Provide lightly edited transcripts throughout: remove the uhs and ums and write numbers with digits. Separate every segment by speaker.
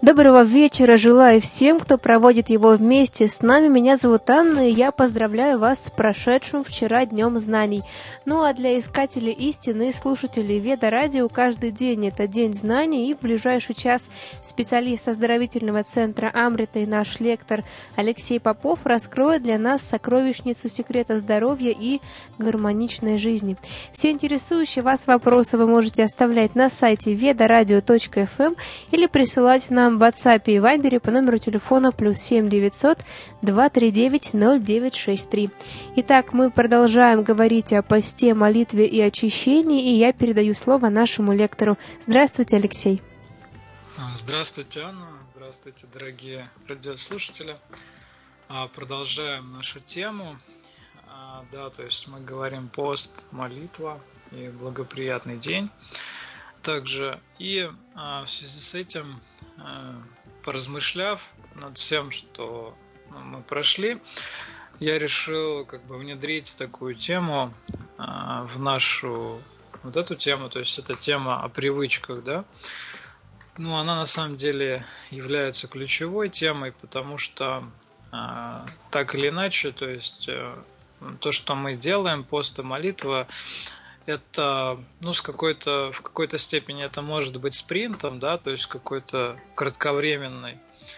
Speaker 1: Доброго вечера желаю всем, кто проводит его вместе с нами. Меня зовут Анна, и я поздравляю вас с прошедшим вчера Днем Знаний. Ну а для искателей истины и слушателей Веда Радио каждый день это День Знаний, и в ближайший час специалист оздоровительного центра Амрита и наш лектор Алексей Попов раскроет для нас сокровищницу секретов здоровья и гармоничной жизни. Все интересующие вас вопросы вы можете оставлять на сайте vedoradio.fm или присылать нам в WhatsApp и Viber по номеру телефона +7 900 239 0963. Итак, мы продолжаем говорить о посте, молитве и очищении, и я передаю слово нашему лектору. Здравствуйте, Алексей.
Speaker 2: Здравствуйте, Анна. Здравствуйте, дорогие радиослушатели. Продолжаем нашу тему. Да, то есть мы говорим пост, молитва и благоприятный день. Также и в связи с этим, поразмышляв над всем, что мы прошли, я решил внедрить такую тему в нашу вот эту тему, то есть это тема о привычках, да. Она на самом деле является ключевой темой, потому что так или иначе, то есть то, что мы делаем, пост и молитва, это, в какой-то степени это может быть спринтом, да, то есть какой-то кратковременным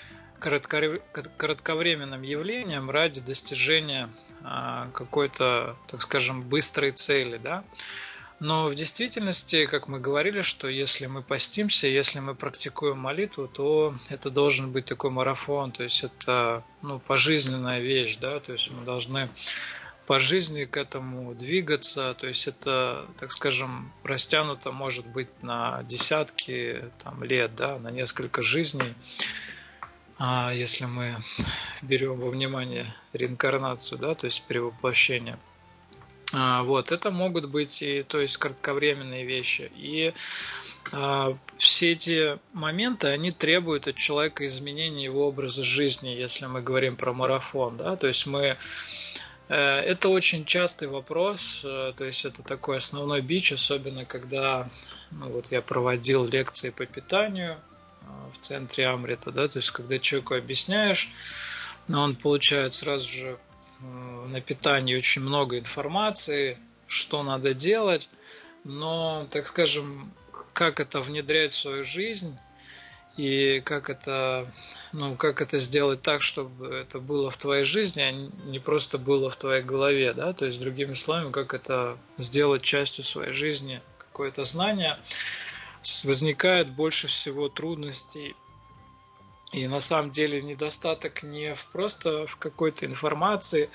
Speaker 2: явлением ради достижения какой-то, так скажем, быстрой цели, да. Но в действительности, как мы говорили, что если мы постимся, если мы практикуем молитву, то это должен быть такой марафон, то есть это, пожизненная вещь, да, то есть мы должны по жизни к этому двигаться, то есть это, так скажем, растянуто может быть на десятки лет, да, на несколько жизней, если мы берем во внимание реинкарнацию, да, то есть перевоплощение. Это могут быть и, то есть, кратковременные вещи, и все эти моменты, они требуют от человека изменения его образа жизни, если мы говорим про марафон, да, то есть это очень частый вопрос, то есть это такой основной бич, особенно когда я проводил лекции по питанию в центре Амрита, да, то есть когда человеку объясняешь, он получает сразу же на питании очень много информации, что надо делать, но, так скажем, как это внедрять в свою жизнь и как это сделать так, чтобы это было в твоей жизни, а не просто было в твоей голове, да, то есть, другими словами, как это сделать частью своей жизни, какое-то знание, возникает больше всего трудностей. И на самом деле недостаток не просто в какой-то информации,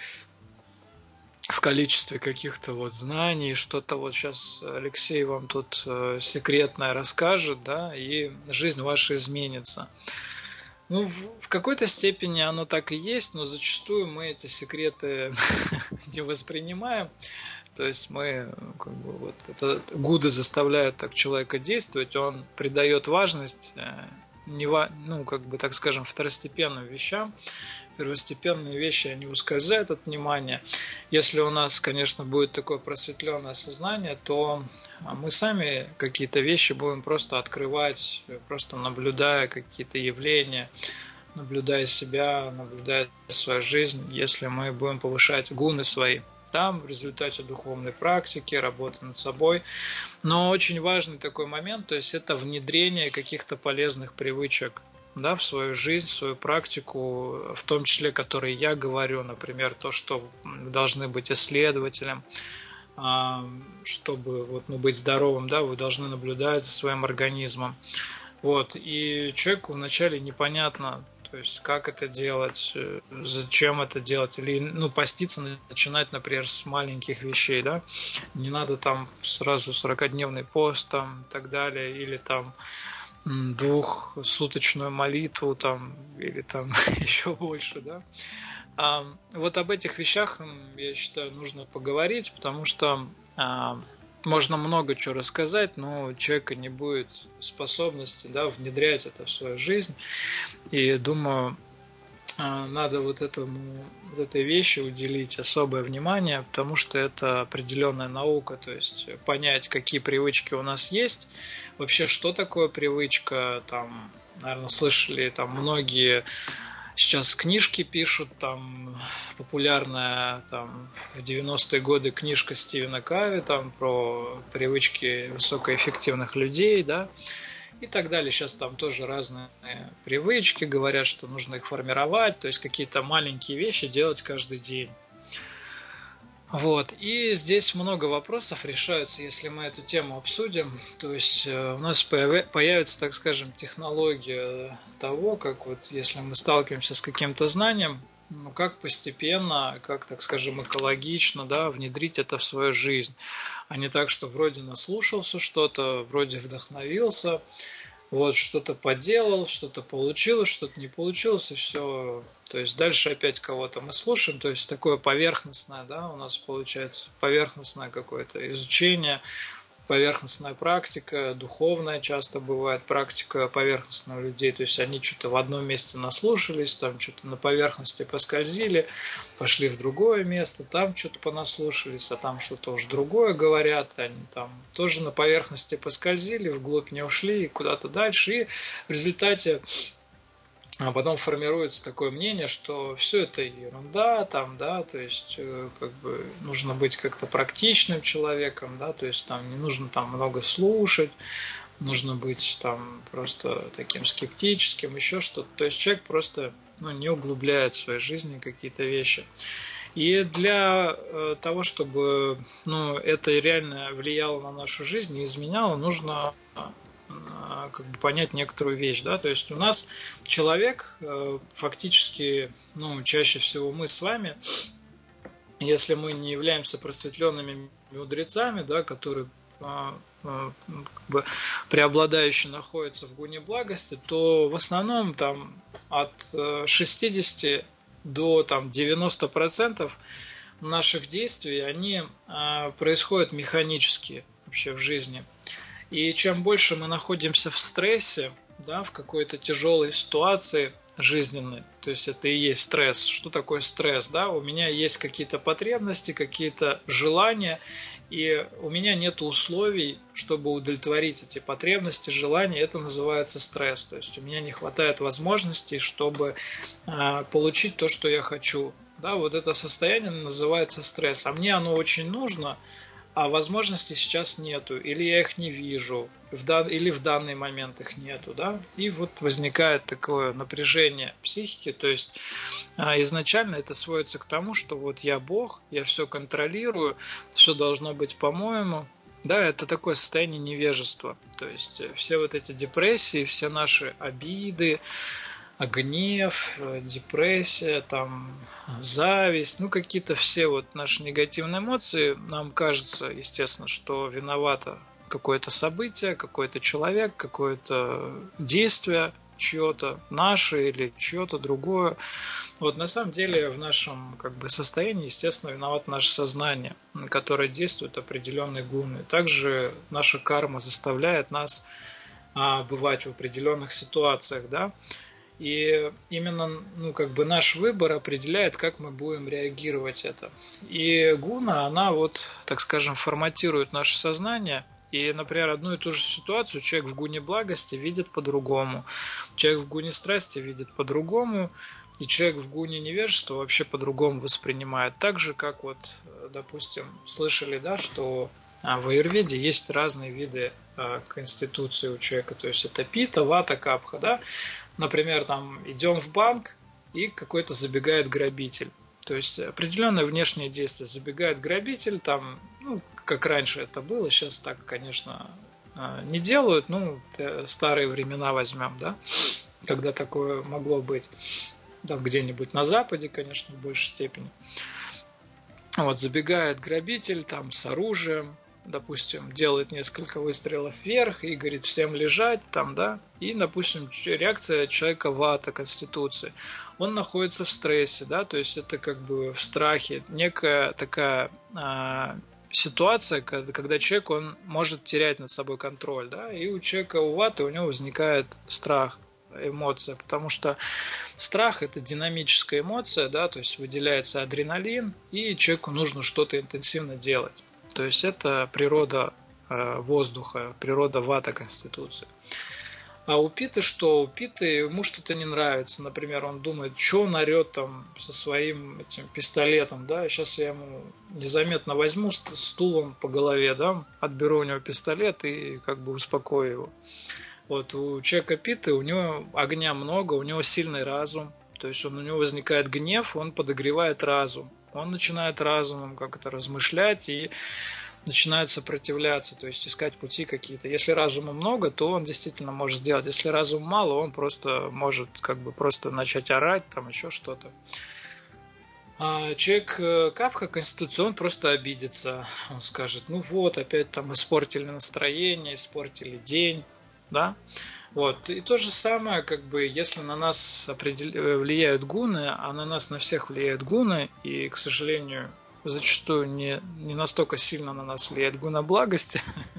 Speaker 2: в количестве каких-то знаний, что-то сейчас Алексей вам тут секретное расскажет, да, и жизнь ваша изменится. В какой-то степени оно так и есть, но зачастую мы эти секреты не воспринимаем. То есть мы это Гуда заставляет так человека действовать, он придает важность так скажем, второстепенным вещам. Первостепенные вещи, они ускользают от внимания. Если у нас, конечно, будет такое просветленное сознание, то мы сами какие-то вещи будем просто открывать, просто наблюдая какие-то явления, наблюдая себя, наблюдая свою жизнь, если мы будем повышать гуны свои. Там в результате духовной практики, работы над собой. Но очень важный такой момент, то есть это внедрение каких-то полезных привычек, да, в свою жизнь, в свою практику, в том числе, которые я говорю, например, то, что вы должны быть исследователем, чтобы быть здоровым, да, вы должны наблюдать за своим организмом. И человеку вначале непонятно, то есть как это делать, зачем это делать, или поститься начинать, например, с маленьких вещей, да, не надо сразу 40-дневный пост и так далее, или 2-суточную молитву или еще больше, да. Об этих вещах, я считаю, нужно поговорить, потому что можно много чего рассказать, но у человека не будет способности, да, внедрять это в свою жизнь. И думаю, надо вот этой вещи уделить особое внимание, потому что это определенная наука, то есть понять, какие привычки у нас есть, вообще, что такое привычка, там, наверное, слышали, там, многие сейчас книжки пишут, там, популярная, там, в 90-е годы книжка Стивена Кови, там, про привычки высокоэффективных людей, да, и так далее. Сейчас там тоже разные привычки, говорят, что нужно их формировать, то есть какие-то маленькие вещи делать каждый день. Вот. И здесь много вопросов решаются, если мы эту тему обсудим. То есть у нас появится, так скажем, технология того, как вот если мы сталкиваемся с каким-то знанием, ну, как постепенно, как, так скажем, экологично, да, внедрить это в свою жизнь. А не так, что вроде наслушался что-то, вроде вдохновился, вот что-то поделал, что-то получилось, что-то не получилось, и все. То есть дальше опять кого-то мы слушаем, то есть такое поверхностное, да, у нас получается поверхностное какое-то изучение, поверхностная практика, духовная часто бывает практика поверхностных людей, то есть они что-то в одном месте наслушались, там что-то на поверхности поскользили, пошли в другое место, там что-то понаслушались, а там что-то уж другое говорят, они там тоже на поверхности поскользили, вглубь не ушли и куда-то дальше, и в результате потом формируется такое мнение, что все это ерунда, там, да, то есть как бы нужно быть как-то практичным человеком, да, то есть там не нужно там много слушать, нужно быть там просто таким скептическим, еще что-то. То есть человек просто не углубляет в своей жизни какие-то вещи. И для того, чтобы это реально влияло на нашу жизнь и изменяло, нужно как бы понять некоторую вещь, да, то есть у нас человек фактически, чаще всего мы с вами, если мы не являемся просветленными мудрецами, да, которые как бы преобладающе находятся в гуне благости, то в основном там от 60 до там 90% наших действий, они происходят механически вообще в жизни. И чем больше мы находимся в стрессе, да, в какой-то тяжелой ситуации жизненной, то есть это и есть стресс. Что такое стресс? Да? У меня есть какие-то потребности, какие-то желания, и у меня нет условий, чтобы удовлетворить эти потребности, желания. Это называется стресс. То есть у меня не хватает возможностей, чтобы получить то, что я хочу. Да, вот это состояние называется стресс. А мне оно очень нужно, а возможностей сейчас нету, или я их не вижу, или в данный момент их нету, да, и вот возникает такое напряжение психики, то есть изначально это сводится к тому, что вот я Бог, я все контролирую, все должно быть по-моему, да, это такое состояние невежества, то есть все вот эти депрессии, все наши обиды, гнев, депрессия, там, зависть, какие-то все вот наши негативные эмоции, нам кажется, естественно, что виновато какое-то событие, какой-то человек, какое-то действие чье-то, наше или чье-то другое. Вот на самом деле в нашем состоянии, естественно, виновато наше сознание, которое действует определенные гуны. Также наша карма заставляет нас бывать в определенных ситуациях, да. И именно наш выбор определяет, как мы будем реагировать это. И гуна, она так скажем, форматирует наше сознание. И, например, одну и ту же ситуацию человек в гуне благости видит по-другому, человек в гуне страсти видит по-другому, и человек в гуне невежества вообще по-другому воспринимает. Так же, как допустим, слышали, да, что в аюрведе есть разные виды конституции у человека. То есть это пита, вата, капха, да. Например, там идем в банк, и какой-то забегает грабитель. То есть определенное внешнее действие. Забегает грабитель, там, как раньше это было, сейчас так, конечно, не делают, старые времена возьмем, да, когда такое могло быть. Там где-нибудь на Западе, конечно, в большей степени. Забегает грабитель там с оружием, допустим, делает несколько выстрелов вверх и говорит всем лежать там, да, и, допустим, реакция человека вата, конституции. Он находится в стрессе, да, то есть это в страхе, некая такая ситуация, когда человек, он может терять над собой контроль, да, и у человека у ваты, у него возникает страх. эмоция, потому что страх – это динамическая эмоция, да, то есть выделяется адреналин, и человеку нужно что-то интенсивно делать. То есть это природа воздуха, природа вата конституции. А у Питы что? У Питы ему что-то не нравится. Например, он думает, что он орет там со своим этим пистолетом, да, сейчас я ему незаметно возьму стулом по голове, да, отберу у него пистолет и как бы успокою его. Вот у человека Питы, у него огня много, у него сильный разум, то есть у него возникает гнев, он подогревает разум. Он начинает разумом как-то размышлять и начинает сопротивляться, то есть искать пути какие-то. Если разума много, то он действительно может сделать. Если разума мало, он просто может как бы просто начать орать, там еще что-то. А человек Капха конституции, он просто обидится. Он скажет, ну вот, опять там испортили настроение, испортили день, да. Вот. И то же самое, как бы, если на нас влияют гуны, а на нас на всех влияют гуны, и, к сожалению, зачастую не настолько сильно на нас влияет гуна благости,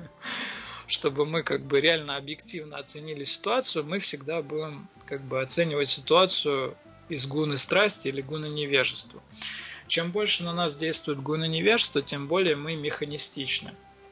Speaker 2: чтобы мы как бы реально объективно оценили ситуацию, мы всегда будем как бы оценивать ситуацию из гуны страсти или гуны невежества. Чем больше на нас действует гуна невежества, тем более мы механистичны.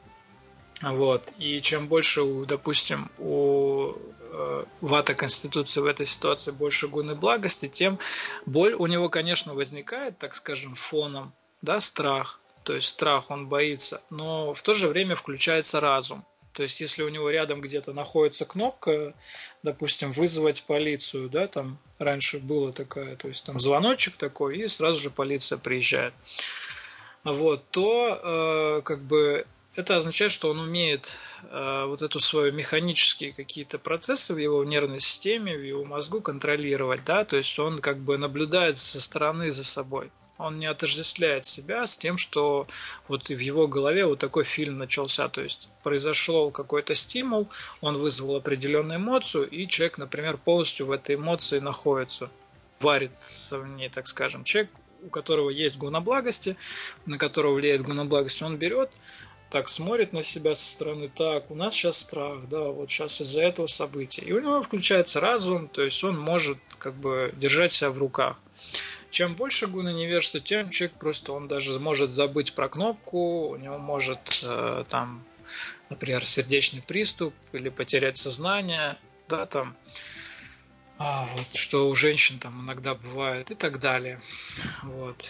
Speaker 2: Вот. И чем больше, допустим, у вата конституции в этой ситуации больше гуны благости, тем боль у него, конечно, возникает, так скажем, фоном, да, страх. То есть страх, он боится, но в то же время включается разум. То есть если у него рядом где-то находится кнопка, допустим, вызвать полицию, да, там раньше было такая, то есть там звоночек такой, и сразу же полиция приезжает. Вот, то как бы это означает, что он умеет вот эту свою механические какие-то процессы в его нервной системе, в его мозгу контролировать, да, то есть он как бы наблюдает со стороны за собой. Он не отождествляет себя с тем, что вот в его голове вот такой фильм начался. То есть произошел какой-то стимул, он вызвал определенную эмоцию, и человек, например, полностью в этой эмоции находится, варится в ней, так скажем. Человек, у которого есть гуна благости, на которого влияет гуна благости, он берет, так смотрит на себя со стороны, так, у нас сейчас страх, да, вот сейчас из-за этого события. И у него включается разум, то есть он может как бы держать себя в руках. Чем больше гуна невежества, тем человек просто, он даже может забыть про кнопку, у него может там, например, сердечный приступ или потерять сознание, да, там, вот, что у женщин там иногда бывает и так далее. Вот.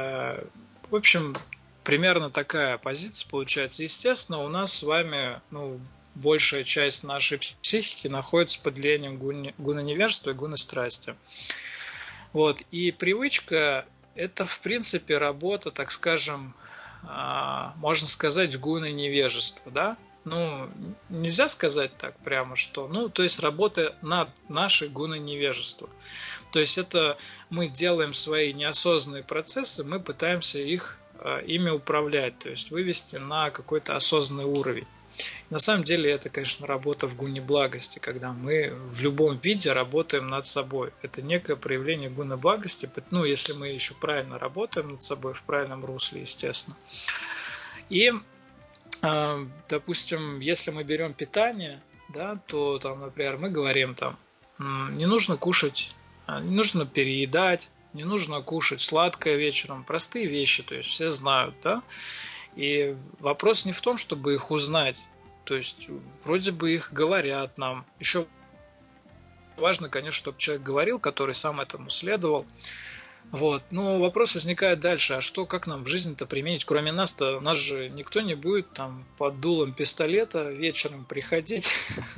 Speaker 2: В общем, примерно такая позиция получается. Естественно, у нас с вами, большая часть нашей психики находится под влиянием гуна невежества и гуна страсти. Вот. И привычка – это, в принципе, работа, так скажем, можно сказать, гуна невежества, да? Нельзя сказать так прямо, что, то есть работа над нашей гуной невежества. То есть это мы делаем свои неосознанные процессы, мы пытаемся ими управлять, то есть вывести на какой-то осознанный уровень. На самом деле это, конечно, работа в гуне благости, когда мы в любом виде работаем над собой. Это некое проявление гуна благости, если мы еще правильно работаем над собой, в правильном русле, естественно. И, допустим, если мы берем питание, да, то, там, например, мы говорим, там, не нужно кушать, не нужно переедать, не нужно кушать сладкое вечером, простые вещи, то есть все знают, да. И вопрос не в том, чтобы их узнать. То есть вроде бы их говорят нам. Еще важно, конечно, чтобы человек говорил, который сам этому следовал. Вот. Но вопрос возникает дальше. А что, как нам в жизни-то применить? Кроме нас-то, нас же никто не будет там под дулом пистолета вечером приходить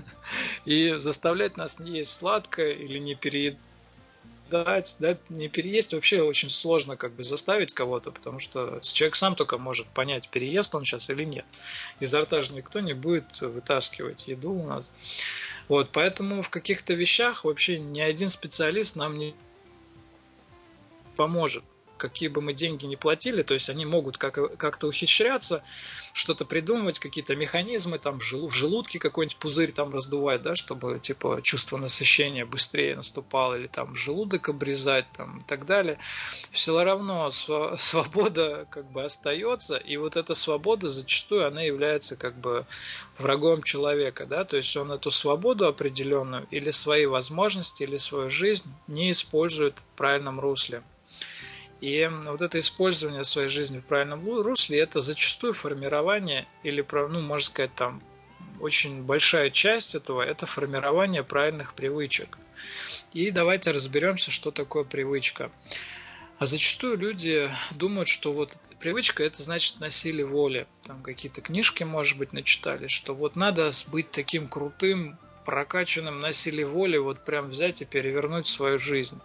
Speaker 2: и заставлять нас не есть сладкое или не переедать. Да, не переесть вообще очень сложно как бы заставить кого-то, потому что человек сам только может понять, переест он сейчас или нет. Изо рта же никто не будет вытаскивать еду у нас. Вот, поэтому в каких-то вещах вообще ни один специалист нам не поможет. какие бы мы деньги ни платили, то есть они могут как-то ухищряться, что-то придумывать, какие-то механизмы, там в желудке какой-нибудь пузырь там раздувать, да, чтобы типа чувство насыщения быстрее наступало, или там желудок обрезать там, и так далее. Все равно свобода как бы остается, и вот эта свобода зачастую она является как бы врагом человека, да, то есть он эту свободу определенную или свои возможности, или свою жизнь не использует в правильном русле. И вот это использование своей жизни в правильном русле, это зачастую формирование, или, ну, можно сказать, там, очень большая часть этого, это формирование правильных привычек. И давайте разберемся, что такое привычка. А зачастую люди думают, что вот привычка – это значит на силе воли. Там какие-то книжки, может быть, начитали, что вот надо быть таким крутым, прокачанным на силе воли, вот прям взять и перевернуть свою жизнь.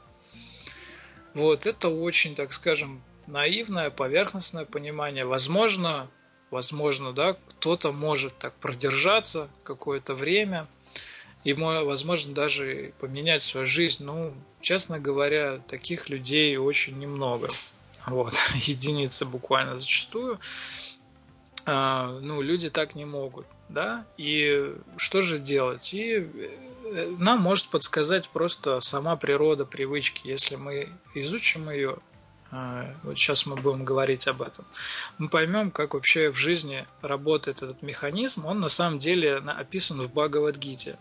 Speaker 2: Вот, это очень, так скажем, наивное, поверхностное понимание. Возможно, да, кто-то может так продержаться какое-то время, и, возможно, даже поменять свою жизнь. Ну, честно говоря, таких людей очень немного. Вот, единицы буквально зачастую. Ну, люди так не могут, да, и что же делать? И нам может подсказать просто сама природа привычки, если мы изучим ее, вот сейчас мы будем говорить об этом, мы поймем, как вообще в жизни работает этот механизм. Он на самом деле описан в Бхагавад-гите.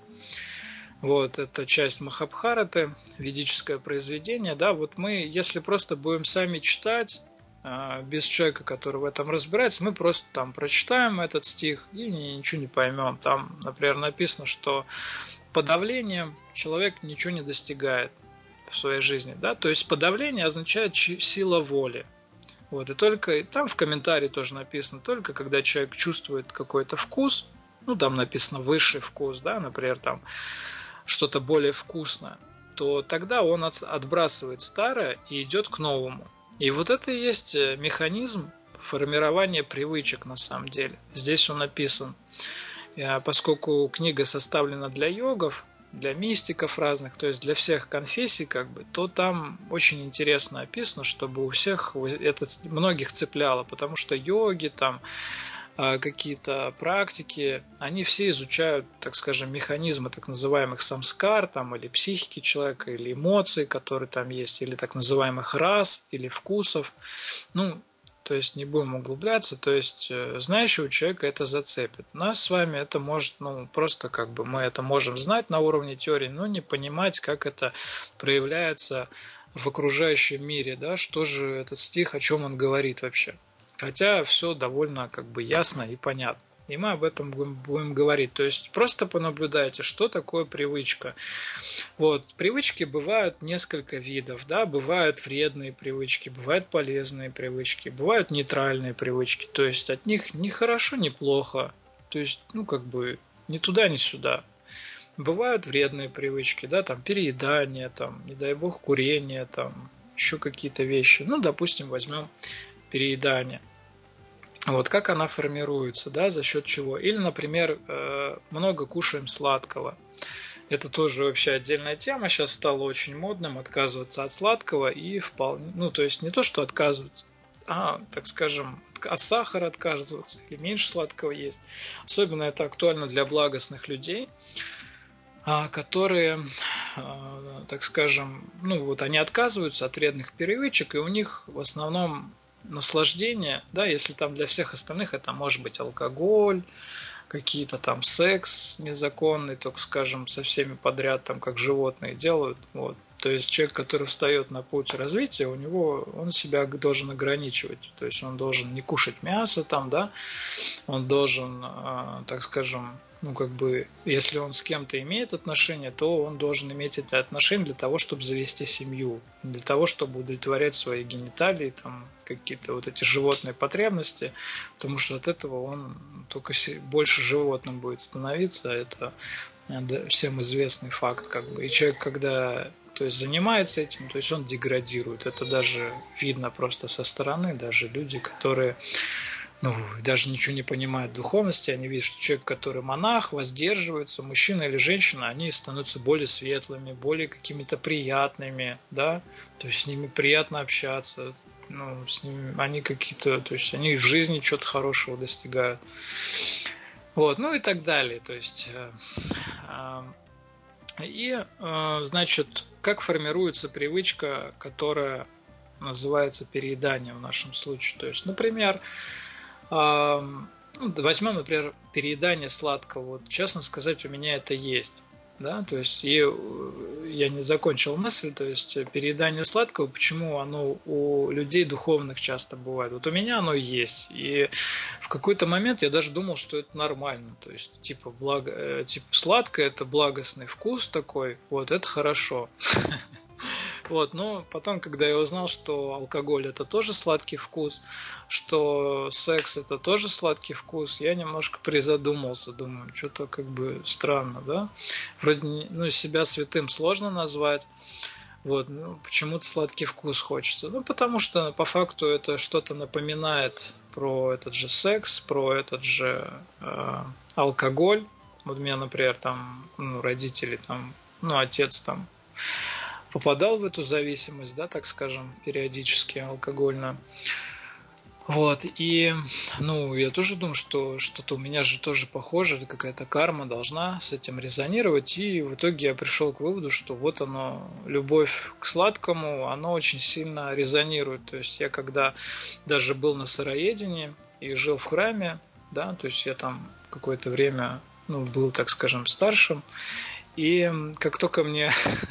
Speaker 2: Вот, это часть Махабхараты, ведическое произведение, да, вот мы, если просто будем сами читать, без человека, который в этом разбирается, мы просто там прочитаем этот стих и ничего не поймем. Там, например, написано, что подавлением человек ничего не достигает в своей жизни, да, то есть подавление означает сила воли. Вот, и только там в комментарии тоже написано, только когда человек чувствует какой-то вкус, ну, там написано высший вкус, да, например, там что-то более вкусное, то тогда он отбрасывает старое и идет к новому. И вот это и есть механизм формирования привычек на самом деле. Здесь он написан. Поскольку книга составлена для йогов, для мистиков разных, то есть для всех конфессий, как бы, то там очень интересно описано, чтобы у всех это многих цепляло, потому что йоги, там какие-то практики, они все изучают, так скажем, механизмы так называемых самскар, там, или психики человека, или эмоций, которые там есть, или так называемых рас, или вкусов. Ну, то есть не будем углубляться, то есть знающего человека это зацепит. Нас с вами это может, ну, просто как бы мы это можем знать на уровне теории, но не понимать, как это проявляется в окружающем мире, да, что же этот стих, о чем он говорит вообще. Хотя все довольно как бы ясно и понятно. И мы об этом будем говорить. То есть просто понаблюдайте, что такое привычка. Вот, привычки бывают несколько видов. Да? Бывают вредные привычки, бывают полезные привычки, бывают нейтральные привычки. То есть от них ни хорошо, ни плохо. То есть, ну, как бы ни туда, ни сюда. Бывают вредные привычки, да, там переедание, там, не дай бог, курение, там, еще какие-то вещи. Ну, допустим, возьмем переедание. Вот как она формируется, да, за счет чего. Или, например, много кушаем сладкого. Это тоже вообще отдельная тема. Сейчас стало очень модным отказываться от сладкого и вполне, ну, то есть не то, что отказываться, так скажем, от сахара отказываться или меньше сладкого есть. Особенно это актуально для благостных людей, которые, так скажем, ну, вот они отказываются от вредных привычек, и у них в основном наслаждение, да, если там для всех остальных это может быть алкоголь, какие-то там секс незаконный, так скажем, со всеми подряд, там, как животные делают, вот. То есть человек, который встает на путь развития, он себя должен ограничивать, то есть он должен не кушать мясо там, да, он должен, так скажем, ну, как бы, если он с кем-то имеет отношения, то он должен иметь эти отношения для того, чтобы завести семью, для того, чтобы удовлетворять свои гениталии, там, какие-то вот эти животные потребности, потому что от этого он только больше животным будет становиться, это всем известный факт, как бы. И человек, когда, то есть, занимается этим, то есть он деградирует, это даже видно просто со стороны, даже люди, которые, ну, даже ничего не понимают в духовности, они видят, что человек, который монах, воздерживается, мужчина или женщина, они становятся более светлыми, более какими-то приятными, да, то есть с ними приятно общаться, ну, с ними, они какие-то, то есть они в жизни что-то хорошего достигают. Вот, ну и так далее. То есть, значит, как формируется привычка, которая называется перееданием в нашем случае. То есть, например, возьмем, например, переедание сладкого. Вот, честно сказать, у меня это есть. Да, то есть я не закончил мысль, то есть переедание сладкого, почему оно у людей духовных часто бывает. Вот у меня оно есть, и в какой-то момент я даже думал, что это нормально, то есть типа сладкое это благостный вкус такой, вот это хорошо. Вот, но потом, когда я узнал, что алкоголь это тоже сладкий вкус, что секс это тоже сладкий вкус, я немножко призадумался, думаю, что-то как бы странно, да? Вроде, ну, себя святым сложно назвать, вот, ну, почему-то сладкий вкус хочется. Ну, потому что по факту это что-то напоминает про этот же секс, про этот же алкоголь. Вот у меня, например, там, ну, родители, там, ну, отец там попадал в эту зависимость, да, так скажем, периодически алкогольно. Вот, и, ну, я тоже думаю, что что-то у меня же тоже похоже, какая-то карма должна с этим резонировать, и в итоге я пришел к выводу, что вот оно, любовь к сладкому, оно очень сильно резонирует. То есть я когда даже был на сыроедении и жил в храме, да, то есть я там какое-то время, ну, был, так скажем, старшим, и как только мне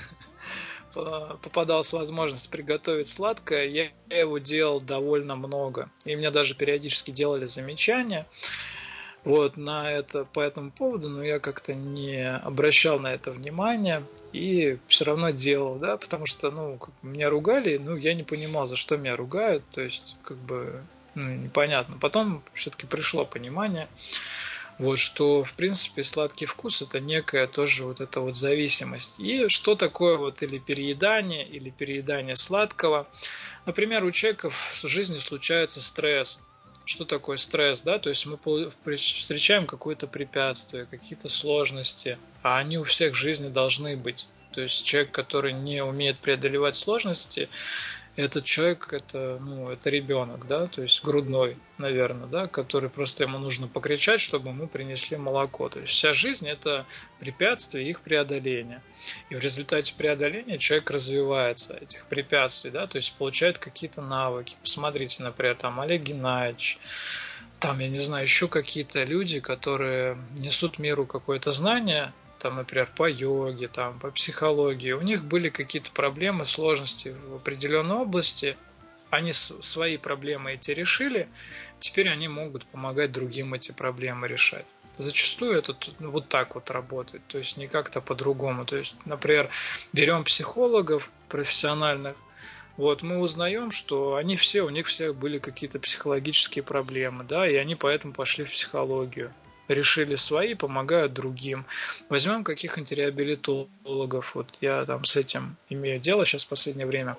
Speaker 2: попадалась возможность приготовить сладкое, я его делал довольно много. И мне даже периодически делали замечания вот, на это, по этому поводу, но я как-то не обращал на это внимания и все равно делал, да, потому что, ну, меня ругали, ну, я не понимал, за что меня ругают, то есть, как бы, ну, непонятно. Потом все-таки пришло понимание, вот, что, в принципе, сладкий вкус – это некая тоже вот эта вот зависимость. И что такое вот или переедание сладкого. Например, у человека в жизни случается стресс. Что такое стресс, да? То есть мы встречаем какое-то препятствие, какие-то сложности, а они у всех в жизни должны быть. То есть человек, который не умеет преодолевать сложности, этот человек это, ну, это ребенок, да, то есть грудной, наверное, да, который просто ему нужно покричать, чтобы ему принесли молоко. То есть вся жизнь это препятствия и их преодоление. И в результате преодоления человек развивается, этих препятствий, да, то есть получает какие-то навыки. Посмотрите, например, там Олег Геннадьевич, там, я не знаю, еще какие-то люди, которые несут миру какое-то знание, там, например, по йоге, там, по психологии, у них были какие-то проблемы, сложности в определенной области, они свои проблемы эти решили, теперь они могут помогать другим эти проблемы решать. Зачастую это вот так вот работает, то есть не как-то по-другому. То есть, например, берем психологов профессиональных, вот мы узнаем, что у них всех были какие-то психологические проблемы, да, и они поэтому пошли в психологию. Решили свои, помогают другим. Возьмем каких-нибудь реабилитологов. Вот я там с этим имею дело сейчас в последнее время.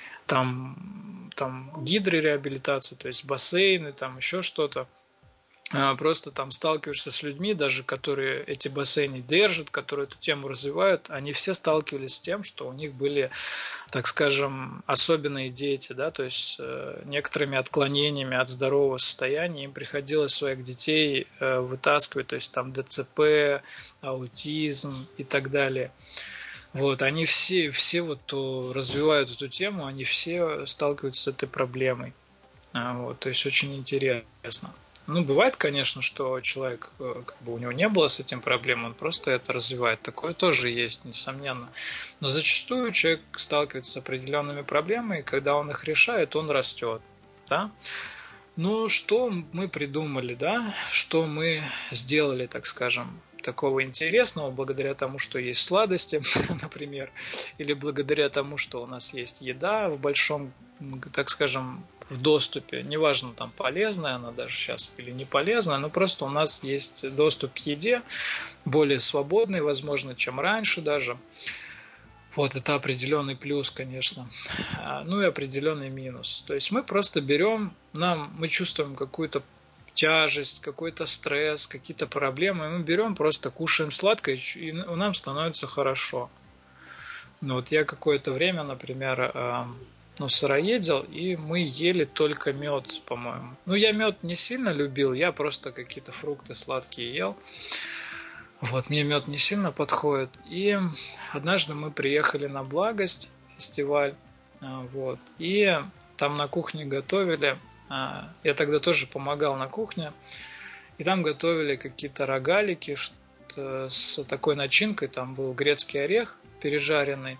Speaker 2: Там гидрореабилитация, то есть бассейны, там еще что-то. Просто там сталкиваешься с людьми, даже которые эти бассейны держат, которые эту тему развивают, они все сталкивались с тем, что у них были, так скажем, особенные дети, да, то есть некоторыми отклонениями от здорового состояния им приходилось своих детей вытаскивать, то есть там ДЦП, аутизм и так далее. Вот, они все вот развивают эту тему, они все сталкиваются с этой проблемой. Вот, то есть очень интересно. Ну, бывает, конечно, что человек, как бы у него не было с этим проблем, он просто это развивает. Такое тоже есть, несомненно. Но зачастую человек сталкивается с определенными проблемами, и когда он их решает, он растет. Да? Ну, что мы придумали, да? Что мы сделали, так скажем, такого интересного, благодаря тому, что есть сладости, например, или благодаря тому, что у нас есть еда в большом, так скажем, в доступе, неважно, там полезная она даже сейчас или не полезная, но просто у нас есть доступ к еде, более свободный, возможно, чем раньше даже. Вот, это определенный плюс, конечно. Ну и определенный минус. То есть мы просто берем, мы чувствуем какую-то тяжесть, какой-то стресс, какие-то проблемы, и мы берем, просто кушаем сладкое, и нам становится хорошо. Ну вот я какое-то время, например, сыроедел, и мы ели только мед, по-моему. Ну, я мед не сильно любил, я просто какие-то фрукты сладкие ел. Вот, мне мед не сильно подходит. И однажды мы приехали на Благость, фестиваль, вот, и там на кухне готовили, я тогда тоже помогал на кухне, и там готовили какие-то рогалики с такой начинкой, там был грецкий орех пережаренный,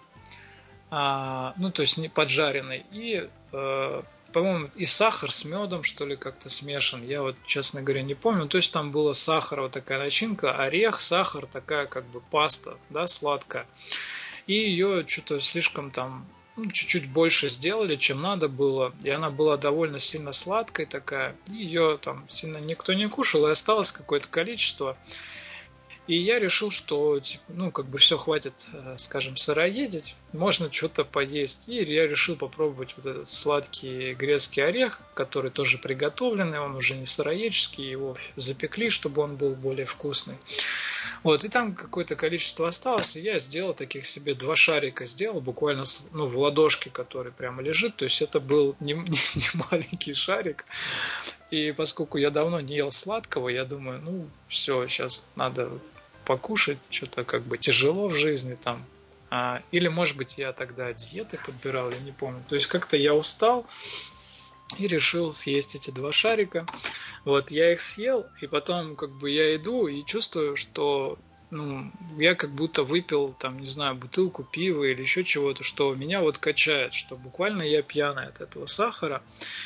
Speaker 2: ну, то есть не поджаренный, и, по-моему, и сахар с медом, что ли, как-то смешан. Я вот, честно говоря, не помню. То есть там было сахар, вот такая начинка, орех, сахар, такая как бы паста, да, сладкая. И ее что-то слишком там, ну, чуть-чуть больше сделали, чем надо было. И она была довольно сильно сладкой такая. И ее там сильно никто не кушал, и осталось какое-то количество. И я решил, что, ну, как бы все, хватит, скажем, сыроедить, можно что-то поесть. И я решил попробовать вот этот сладкий грецкий орех, который тоже приготовленный, он уже не сыроедческий, его запекли, чтобы он был более вкусный. Вот, и там какое-то количество осталось, и я сделал таких себе 2 шарика, сделал буквально, ну, в ладошке, который прямо лежит, то есть это был не маленький шарик. И поскольку я давно не ел сладкого, я думаю, ну, все, сейчас надо покушать, что-то как бы тяжело в жизни там. Или, может быть, я тогда диеты подбирал, я не помню. То есть как-то я устал и решил съесть эти 2 шарика. Вот, я их съел, и потом как бы я иду и чувствую, что, ну, я как будто выпил, там, не знаю, бутылку пива или еще чего-то, что меня вот качает, что буквально я пьяный от этого сахара.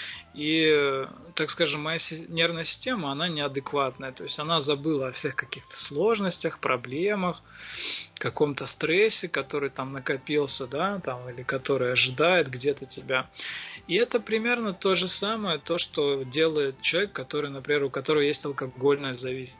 Speaker 2: И, так скажем, моя нервная система, она неадекватная. То есть она забыла о всех каких-то сложностях, проблемах, каком-то стрессе, который там накопился, да, там, или который ожидает где-то тебя. И это примерно то же самое, то, что делает человек, который, например, у которого есть алкогольная зависимость,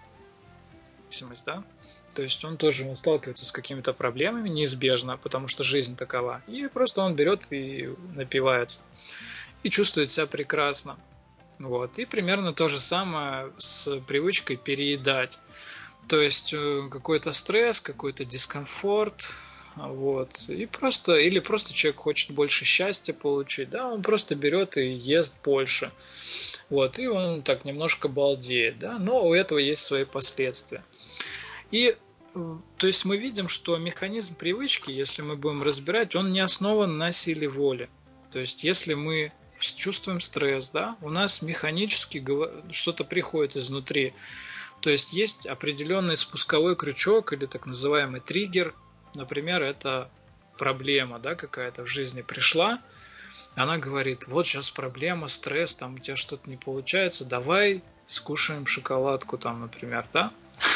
Speaker 2: да. То есть он тоже сталкивается с какими-то проблемами неизбежно, потому что жизнь такова. И просто он берет и напивается. И чувствует себя прекрасно. Вот. И примерно то же самое с привычкой переедать. То есть какой-то стресс, какой-то дискомфорт. Вот. И просто, или просто человек хочет больше счастья получить, да, он просто берет и ест больше. Вот. И он так немножко балдеет, да, но у этого есть свои последствия. И то есть мы видим, что механизм привычки, если мы будем разбирать, он не основан на силе воли. То есть если мы чувствуем стресс, да, у нас механически что-то приходит изнутри. То есть есть определенный спусковой крючок или так называемый триггер. Например, это проблема, да, какая-то в жизни пришла. Она говорит, вот сейчас проблема, стресс, там у тебя что-то не получается, давай скушаем шоколадку там, например, да?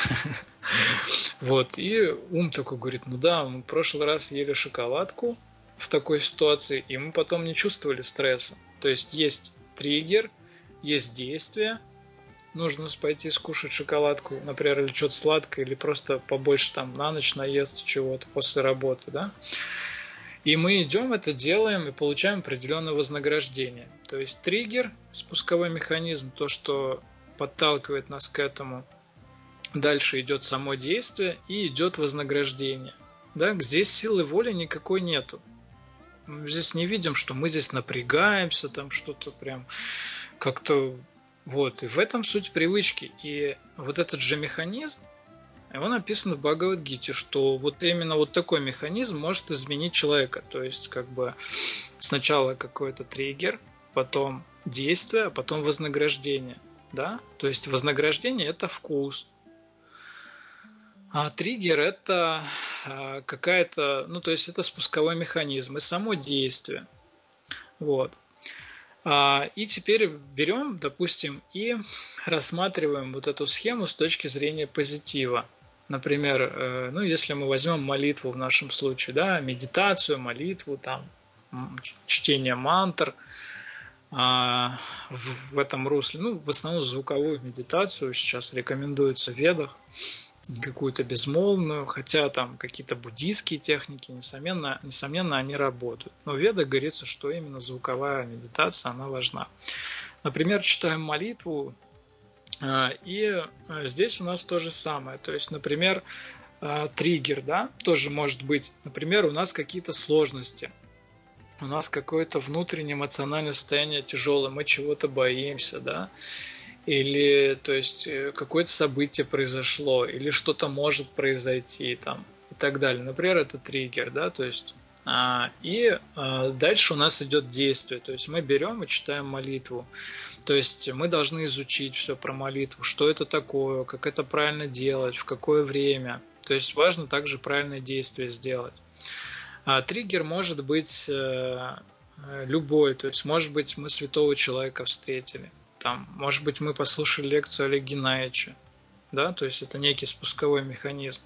Speaker 2: Вот, и ум такой говорит, ну да, мы в прошлый раз ели шоколадку в такой ситуации, и мы потом не чувствовали стресса. То есть триггер, есть действие, нужно пойти скушать шоколадку, например, или что-то сладкое, или просто побольше там на ночь наесться чего-то после работы, да. И мы идем, это делаем и получаем определенное вознаграждение. То есть триггер, спусковой механизм, то, что подталкивает нас к этому. Дальше идет само действие и идет вознаграждение. Да? Здесь силы воли никакой нету. Мы здесь не видим, что мы здесь напрягаемся, там что-то прям как-то... Вот. И в этом суть привычки. И вот этот же механизм, его написано в Бхагавад-гите, что вот именно вот такой механизм может изменить человека. То есть как бы сначала какой-то триггер, потом действие, а потом вознаграждение. Да? То есть вознаграждение – это вкус. А триггер – это какая-то, ну, то есть это спусковой механизм и само действие. Вот. И теперь берем, допустим, и рассматриваем вот эту схему с точки зрения позитива. Например, ну, если мы возьмем молитву в нашем случае, да, медитацию, молитву, там, чтение мантр, в этом русле, ну, в основном звуковую медитацию сейчас рекомендуется в ведах, какую-то безмолвную, хотя там какие-то буддийские техники, несомненно, они работают. Но в ведах говорится, что именно звуковая медитация, она важна. Например, читаем молитву, и здесь у нас то же самое. То есть, например, триггер, да, тоже может быть, например, у нас какие-то сложности. у нас какое-то внутреннее эмоциональное состояние тяжелое, мы чего-то боимся, да, или, то есть, какое-то событие произошло, или что-то может произойти там и так далее. Например, это триггер, да, то есть, дальше у нас идет действие, то есть мы берем и читаем молитву, то есть мы должны изучить все про молитву, что это такое, как это правильно делать, в какое время, то есть важно также правильное действие сделать. Триггер может быть любой, то есть может быть мы святого человека встретили, там, может быть мы послушали лекцию Олега Геннадьевича, да, то есть это некий спусковой механизм.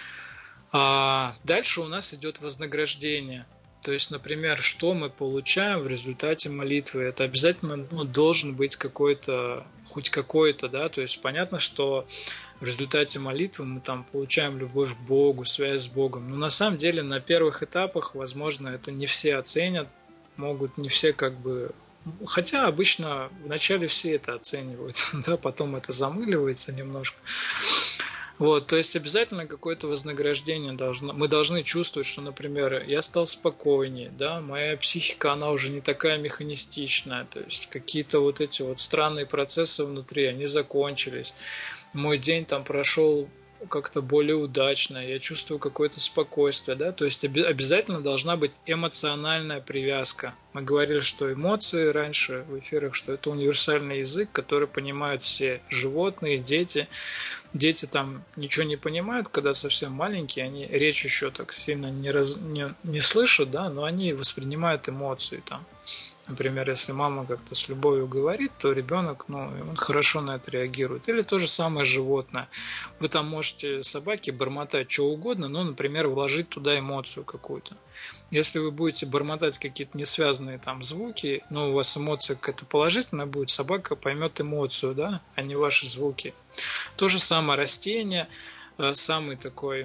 Speaker 2: Дальше у нас идет вознаграждение. То есть, например, что мы получаем в результате молитвы. Это обязательно должен быть какой-то, хоть какой-то, да, то есть понятно, что в результате молитвы мы там получаем любовь к Богу, связь с Богом. Но на самом деле на первых этапах, возможно, это не все оценят, могут не все как бы... Хотя обычно вначале все это оценивают, да, потом это замыливается немножко. Вот, то есть обязательно какое-то вознаграждение должно. Мы должны чувствовать, что, например, я стал спокойнее, да, моя психика, она уже не такая механистичная, то есть какие-то вот эти вот странные процессы внутри, они закончились. Мой день там прошел как-то более удачно, я чувствую какое-то спокойствие, да, то есть обязательно должна быть эмоциональная привязка. Мы говорили, что эмоции раньше в эфирах, что это универсальный язык, который понимают все животные, дети. Дети там ничего не понимают, когда совсем маленькие, они речь еще так сильно не слышат, да, но они воспринимают эмоции там. Например, если мама как-то с любовью говорит, то ребенок, он хорошо на это реагирует. Или то же самое животное. Вы там можете собаке бормотать что угодно, но, например, вложить туда эмоцию какую-то. Если вы будете бормотать какие-то несвязанные там звуки, но у вас эмоция какая-то положительная будет, собака поймет эмоцию, да, а не ваши звуки. То же самое растение. Самый такой,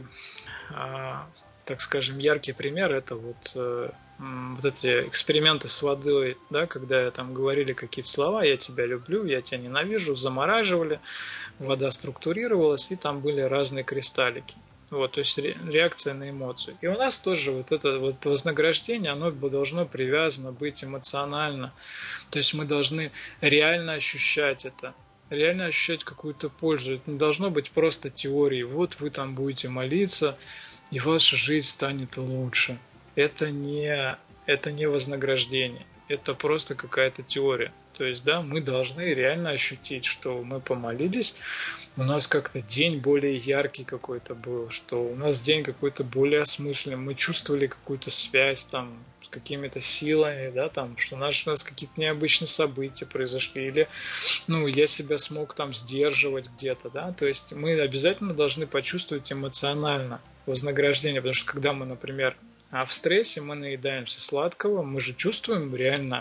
Speaker 2: так скажем, яркий пример — это вот эти эксперименты с водой, да, когда там говорили какие-то слова: я тебя люблю, я тебя ненавижу, замораживали, вода структурировалась, и там были разные кристаллики. Вот, то есть реакция на эмоцию. И у нас тоже вот это вот вознаграждение, оно должно привязано быть эмоционально. То есть мы должны реально ощущать это, реально ощущать какую-то пользу. Это не должно быть просто теорией. Вот вы там будете молиться, и ваша жизнь станет лучше. Это не вознаграждение, это просто какая-то теория. То есть, да, мы должны реально ощутить, что мы помолились, у нас как-то день более яркий какой-то был, что у нас день какой-то более осмысленный, мы чувствовали какую-то связь там с какими-то силами, да, там, что у нас какие-то необычные события произошли, или, я себя смог там сдерживать где-то, да, то есть мы обязательно должны почувствовать эмоционально вознаграждение, потому что когда мы, например, в стрессе, мы наедаемся сладкого, мы же чувствуем реально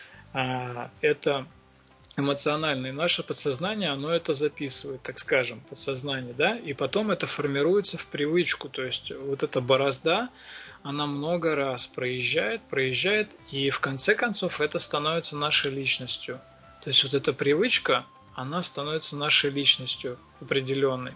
Speaker 2: это эмоционально, и наше подсознание, оно это записывает, так скажем, подсознание, да, и потом это формируется в привычку, то есть вот эта борозда, она много раз проезжает, и в конце концов это становится нашей личностью. То есть вот эта привычка, она становится нашей личностью определенной.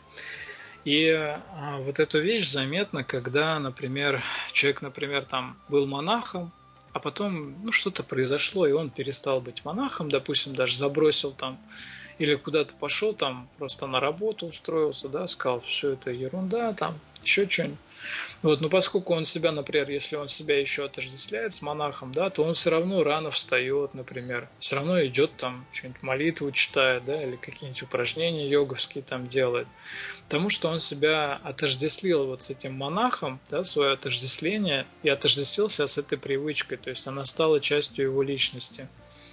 Speaker 2: И вот эту вещь заметно, когда, например, человек, там был монахом, а потом что-то произошло, и он перестал быть монахом, допустим, даже забросил там, или куда-то пошел там, просто на работу устроился, да, сказал, все это ерунда, там, еще что-нибудь. Вот, но поскольку он себя, например, если он себя еще отождествляет с монахом, да, то он все равно рано встает, например, все равно идет там, что-нибудь молитву читает, да, или какие-нибудь упражнения йоговские там делает, потому что он себя отождествил вот с этим монахом, да, свое отождествление, и отождествился с этой привычкой, то есть она стала частью его личности.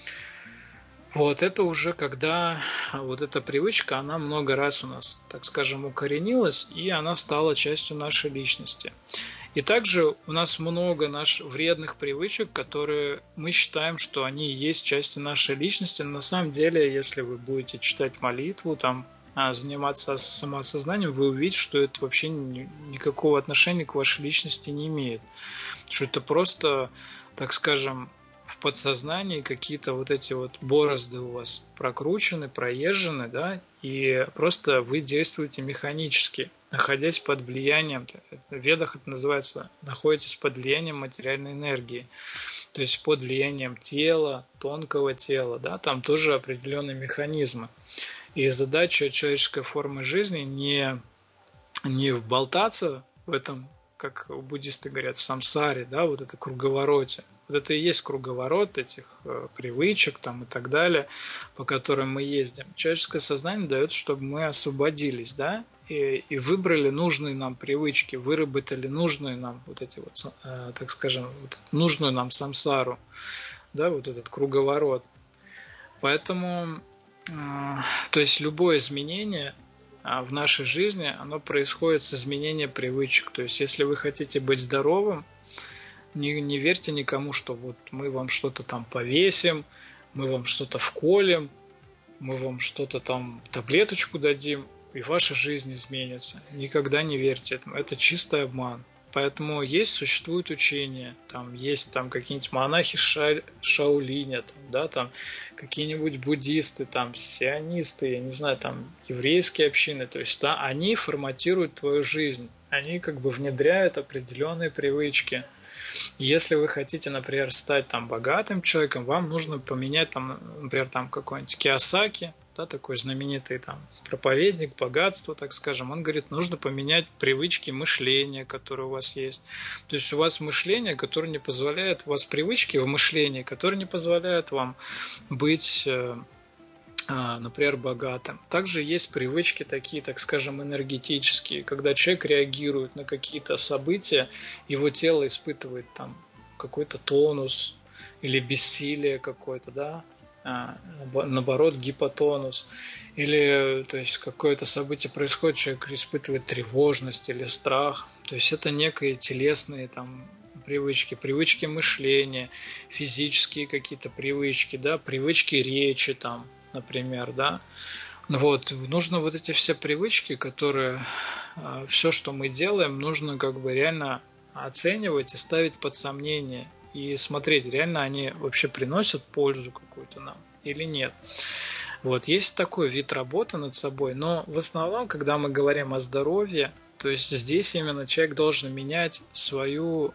Speaker 2: Вот это уже когда вот эта привычка, она много раз у нас, так скажем, укоренилась, и она стала частью нашей личности. И также у нас много наших вредных привычек, которые мы считаем, что они есть частью нашей личности. Но на самом деле, если вы будете читать молитву, там, заниматься самоосознанием, вы увидите, что это вообще никакого отношения к вашей личности не имеет. Что это просто, так скажем, в подсознании какие-то вот эти вот борозды у вас прокручены, проезжены, да, и просто вы действуете механически, находясь под влиянием, в ведах это называется, находитесь под влиянием материальной энергии. то есть под влиянием тела, тонкого тела, да, там тоже определенные механизмы. И задача человеческой формы жизни не вболтаться в этом, как буддисты говорят, в самсаре, да, вот это круговороте. Вот это и есть круговорот этих привычек там, и так далее, по которым мы ездим. Человеческое сознание дает, чтобы мы освободились, да, и выбрали нужные нам привычки, выработали нужные нам вот эти вот, так скажем, вот нужную нам самсару, да, вот этот круговорот. Поэтому, то есть любое изменение в нашей жизни, оно происходит с изменением привычек. То есть если вы хотите быть здоровым, не верьте никому, что вот мы вам что-то там повесим, мы вам что-то вколем, мы вам что-то там, таблеточку дадим, и ваша жизнь изменится. Никогда не верьте этому. Это чистый обман. Поэтому существуют учения, там есть там какие-нибудь монахи Шаолиня, там, да, там какие-нибудь буддисты, там сионисты, я не знаю, там еврейские общины, то есть да, они форматируют твою жизнь, они как бы внедряют определенные привычки. Если вы хотите, например, стать там богатым человеком, вам нужно поменять там, например, там какой-нибудь Кийосаки, да, такой знаменитый там проповедник богатства, так скажем, он говорит, нужно поменять привычки мышления, которые у вас есть. То есть у вас мышление, которое не позволяет, у вас привычки в мышлении, которые не позволяют вам быть, например, богатым. Также есть привычки такие, так скажем, энергетические, когда человек реагирует на какие-то события, его тело испытывает там какой-то тонус или бессилие какое-то, да, наоборот, гипотонус, или то есть какое-то событие происходит, человек испытывает тревожность или страх, то есть это некие телесные там привычки мышления, физические какие-то привычки, да, привычки речи там, например, да, вот, нужно вот эти все привычки, которые, все, что мы делаем, нужно как бы реально оценивать и ставить под сомнение, и смотреть, реально они вообще приносят пользу какую-то нам или нет. Вот, есть такой вид работы над собой, но в основном, когда мы говорим о здоровье, то есть здесь именно человек должен менять свои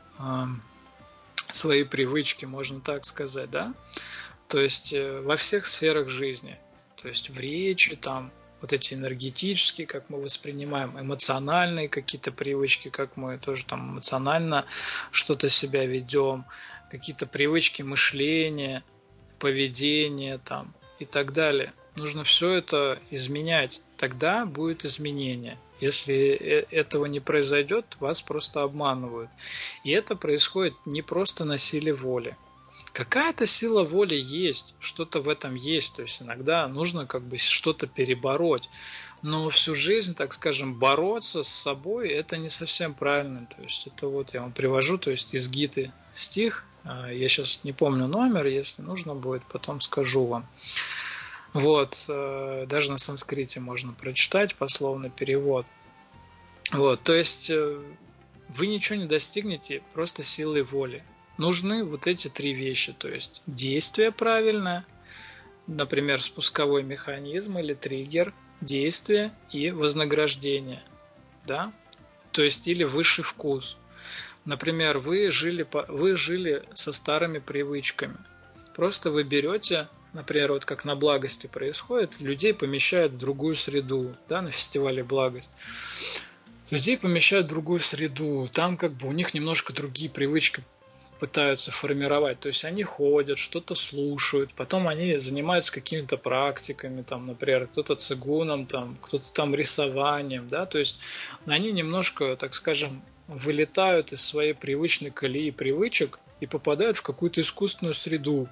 Speaker 2: привычки, можно так сказать, да, то есть во всех сферах жизни, то есть в речи, там, вот эти энергетические, как мы воспринимаем, эмоциональные какие-то привычки, как мы тоже там эмоционально что-то себя ведем, какие-то привычки мышления, поведения там и так далее. Нужно все это изменять, тогда будет изменение. Если этого не произойдет, вас просто обманывают. И это происходит не просто на силе воли. Какая-то сила воли есть, что-то в этом есть, то есть иногда нужно как бы что-то перебороть, но всю жизнь, так скажем, бороться с собой, это не совсем правильно, то есть это вот я вам привожу, то есть из Гиты стих, я сейчас не помню номер, если нужно будет, потом скажу вам. Вот, даже на санскрите можно прочитать пословный перевод. Вот, то есть вы ничего не достигнете просто силой воли. Нужны вот эти три вещи, то есть действие правильное, например, спусковой механизм или триггер, действие и вознаграждение, да, то есть или высший вкус. Например, вы жили со старыми привычками, просто вы берете, например, вот как на благости происходит, людей помещают в другую среду, да, на фестивале «Благость». Людей помещают в другую среду, там как бы у них немножко другие привычки пытаются формировать, то есть они ходят, что-то слушают, потом они занимаются какими-то практиками, там, например, кто-то цигуном, там, кто-то там рисованием, да, то есть они немножко, так скажем, вылетают из своей привычной колеи привычек и попадают в какую-то искусственную среду,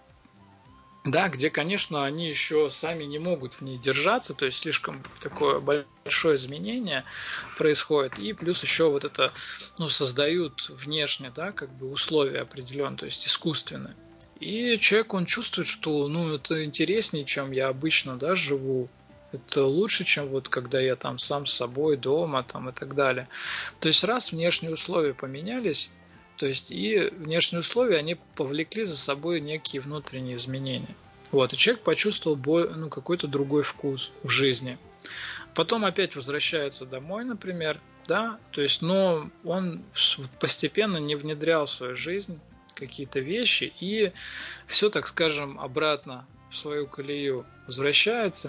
Speaker 2: да, где, конечно, они еще сами не могут в ней держаться, то есть слишком такое большое изменение происходит, и плюс еще вот это, ну, создают внешне, да, как бы условия определенные, то есть искусственные. И человек, он чувствует, что, ну, это интереснее, чем я обычно, да, живу, это лучше, чем вот когда я там сам с собой дома, там и так далее. То есть раз внешние условия поменялись, то есть и внешние условия, они повлекли за собой некие внутренние изменения. Вот, и человек почувствовал какой-то другой вкус в жизни. Потом опять возвращается домой, например, да, то есть, но он постепенно не внедрял в свою жизнь какие-то вещи, и все, так скажем, обратно в свою колею возвращается,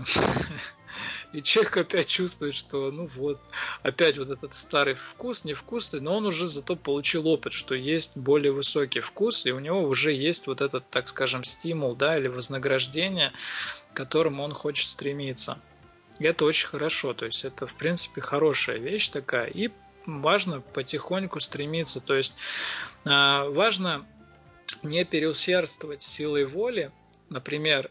Speaker 2: и человек опять чувствует, что ну вот, опять вот этот старый вкус, невкусный, но он уже зато получил опыт, что есть более высокий вкус, и у него уже есть вот этот, так скажем, стимул, да, или вознаграждение, к которому он хочет стремиться. И это очень хорошо, то есть это, в принципе, хорошая вещь такая, и важно потихоньку стремиться, то есть важно не переусердствовать силой воли. Например,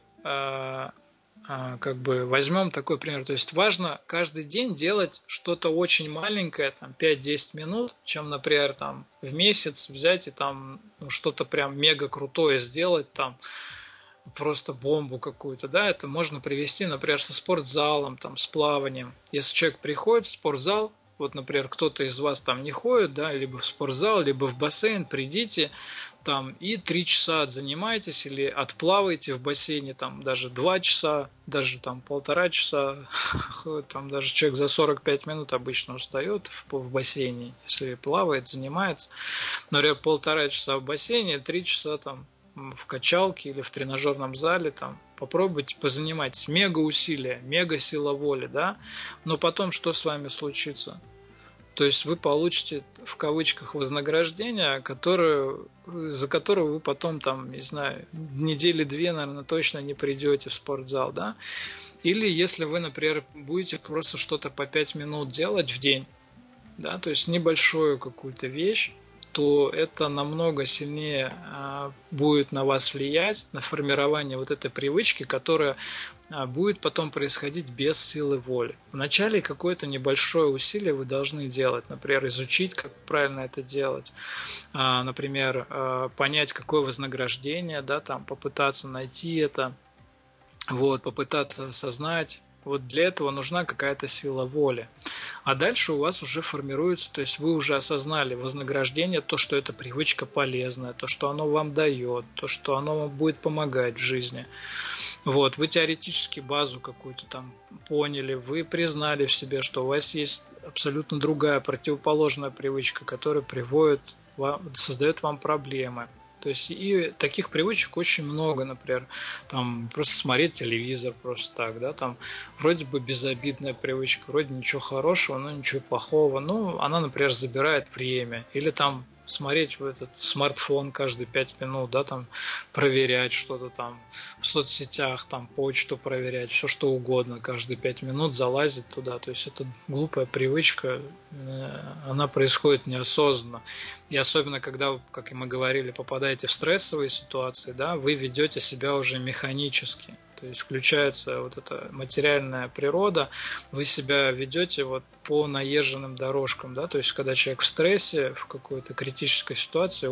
Speaker 2: как бы возьмем такой пример, то есть важно каждый день делать что-то очень маленькое, там 5-10 минут, чем, например, там в месяц взять и там что-то прям мега крутое сделать, там просто бомбу какую-то, да, это можно привести, например, со спортзалом, там, с плаванием. Если человек приходит в спортзал, вот, например, кто-то из вас там не ходит, да, либо в спортзал, либо в бассейн, придите там и 3 часа отзанимайтесь или отплавайте в бассейне, там, даже 2 часа, даже там 1,5 часа, там даже человек за 45 минут обычно устает в бассейне, если плавает, занимается, например, 1,5 часа в бассейне, 3 часа там в качалке или в тренажерном зале, там, попробуйте позанимайтесь. Мега усилия, мега сила воли, да, но потом что с вами случится? То есть вы получите, в кавычках, вознаграждение, за которое вы потом, там, не знаю, недели 2, наверное, точно не придете в спортзал, да. Или если вы, например, будете просто что-то по 5 минут делать в день, да, то есть небольшую какую-то вещь, то это намного сильнее будет на вас влиять, на формирование вот этой привычки, которая будет потом происходить без силы воли. Вначале какое-то небольшое усилие вы должны делать, например, изучить, как правильно это делать, например, понять, какое вознаграждение, да, там, попытаться найти это, вот, попытаться осознать. Вот для этого нужна какая-то сила воли. А дальше у вас уже формируется, то есть вы уже осознали вознаграждение, то, что эта привычка полезная, то, что оно вам дает, то, что оно вам будет помогать в жизни. Вот, вы теоретически базу какую-то там поняли, вы признали в себе, что у вас есть абсолютно другая, противоположная привычка, которая создает вам проблемы. То есть и таких привычек очень много, например, там просто смотреть телевизор просто так, да, там вроде бы безобидная привычка, вроде ничего хорошего, но ничего плохого, ну, она, например, забирает время, или там смотреть в этот смартфон каждые 5 минут, да, там проверять что-то там в соцсетях, там почту проверять, все что угодно, каждые 5 минут залазить туда, то есть это глупая привычка, она происходит неосознанно, и особенно когда, как и мы говорили, попадаете в стрессовые ситуации, да, вы ведете себя уже механически, то есть включается вот эта материальная природа, вы себя ведете вот по наезженным дорожкам, да, то есть когда человек в стрессе, в какой-то критической ситуации,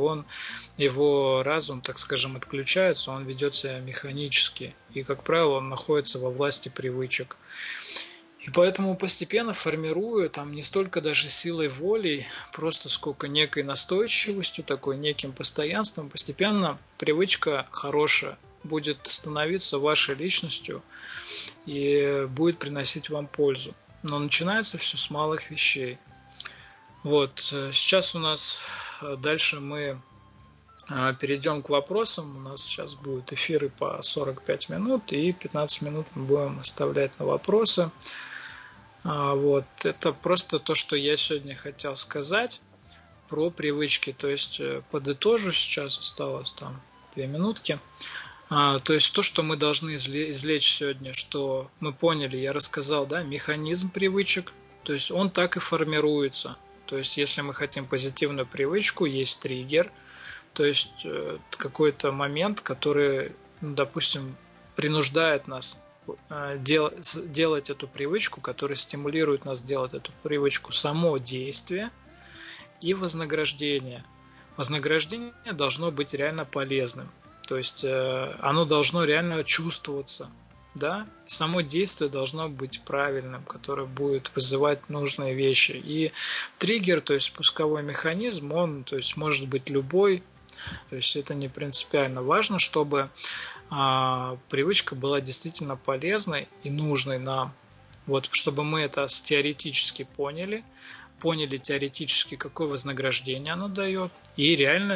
Speaker 2: его разум, так скажем, отключается, он ведет себя механически, и, как правило, он находится во власти привычек. И поэтому постепенно формируя, там не столько даже силой воли, просто сколько некой настойчивостью, такой неким постоянством, постепенно привычка хорошая будет становиться вашей личностью и будет приносить вам пользу. Но начинается все с малых вещей. Вот, сейчас у нас дальше мы перейдем к вопросам. У нас сейчас будут эфиры по 45 минут, и 15 минут мы будем оставлять на вопросы. Вот, это просто то, что я сегодня хотел сказать про привычки. То есть подытожу сейчас, осталось там 2 минутки. То есть то, что мы должны извлечь сегодня, что мы поняли, я рассказал, да, механизм привычек, то есть он так и формируется. То есть если мы хотим позитивную привычку, есть триггер, то есть какой-то момент, который, допустим, принуждает нас делать эту привычку, который стимулирует нас делать эту привычку, само действие и вознаграждение. Вознаграждение должно быть реально полезным. То есть оно должно реально чувствоваться, да? Само действие должно быть правильным, которое будет вызывать нужные вещи. И триггер, то есть пусковой механизм, он, то есть, может быть любой, то есть это не принципиально. Важно, чтобы привычка была действительно полезной и нужной нам. Вот, чтобы мы это теоретически поняли теоретически, какое вознаграждение оно дает, и реально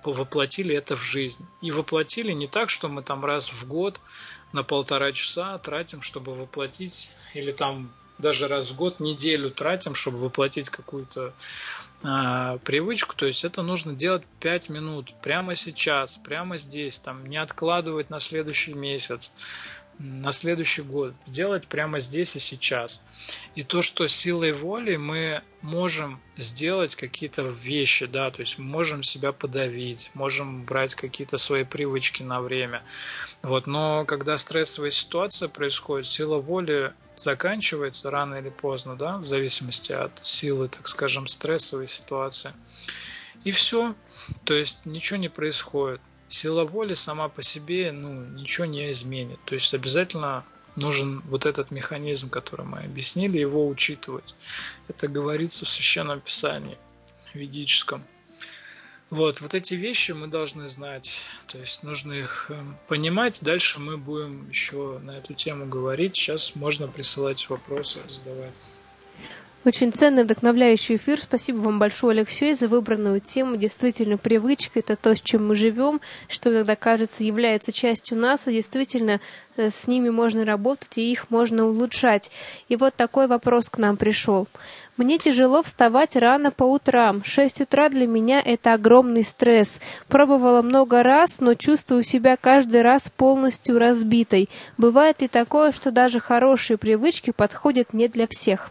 Speaker 2: воплотили это в жизнь. И воплотили не так, что мы там раз в год на 1,5 часа тратим, чтобы воплотить, или там даже раз в год неделю тратим, чтобы воплотить какую-то привычку. То есть это нужно делать 5 минут, прямо сейчас, прямо здесь, там, не откладывать на следующий месяц, на следующий год, делать прямо здесь и сейчас. И то, что силой воли мы можем сделать какие-то вещи, да, то есть мы можем себя подавить, можем брать какие-то свои привычки на время. Вот, но когда стрессовая ситуация происходит, сила воли заканчивается рано или поздно, да, в зависимости от силы, так скажем, стрессовой ситуации. И все, то есть ничего не происходит. Сила воли сама по себе ничего не изменит. То есть обязательно нужен вот этот механизм, который мы объяснили, его учитывать. Это говорится в Священном Писании ведическом. Вот эти вещи мы должны знать. То есть нужно их понимать. Дальше мы будем еще на эту тему говорить. Сейчас можно присылать вопросы, задавать.
Speaker 1: Очень ценный, вдохновляющий эфир. Спасибо вам большое, Алексей, за выбранную тему. Действительно, привычка — это то, с чем мы живем, что иногда, кажется, является частью нас, и действительно с ними можно работать, и их можно улучшать. И вот такой вопрос к нам пришел. Мне тяжело вставать рано по утрам. 6 утра для меня — это огромный стресс. Пробовала много раз, но чувствую себя каждый раз полностью разбитой. Бывает ли такое, что даже хорошие привычки подходят не для всех?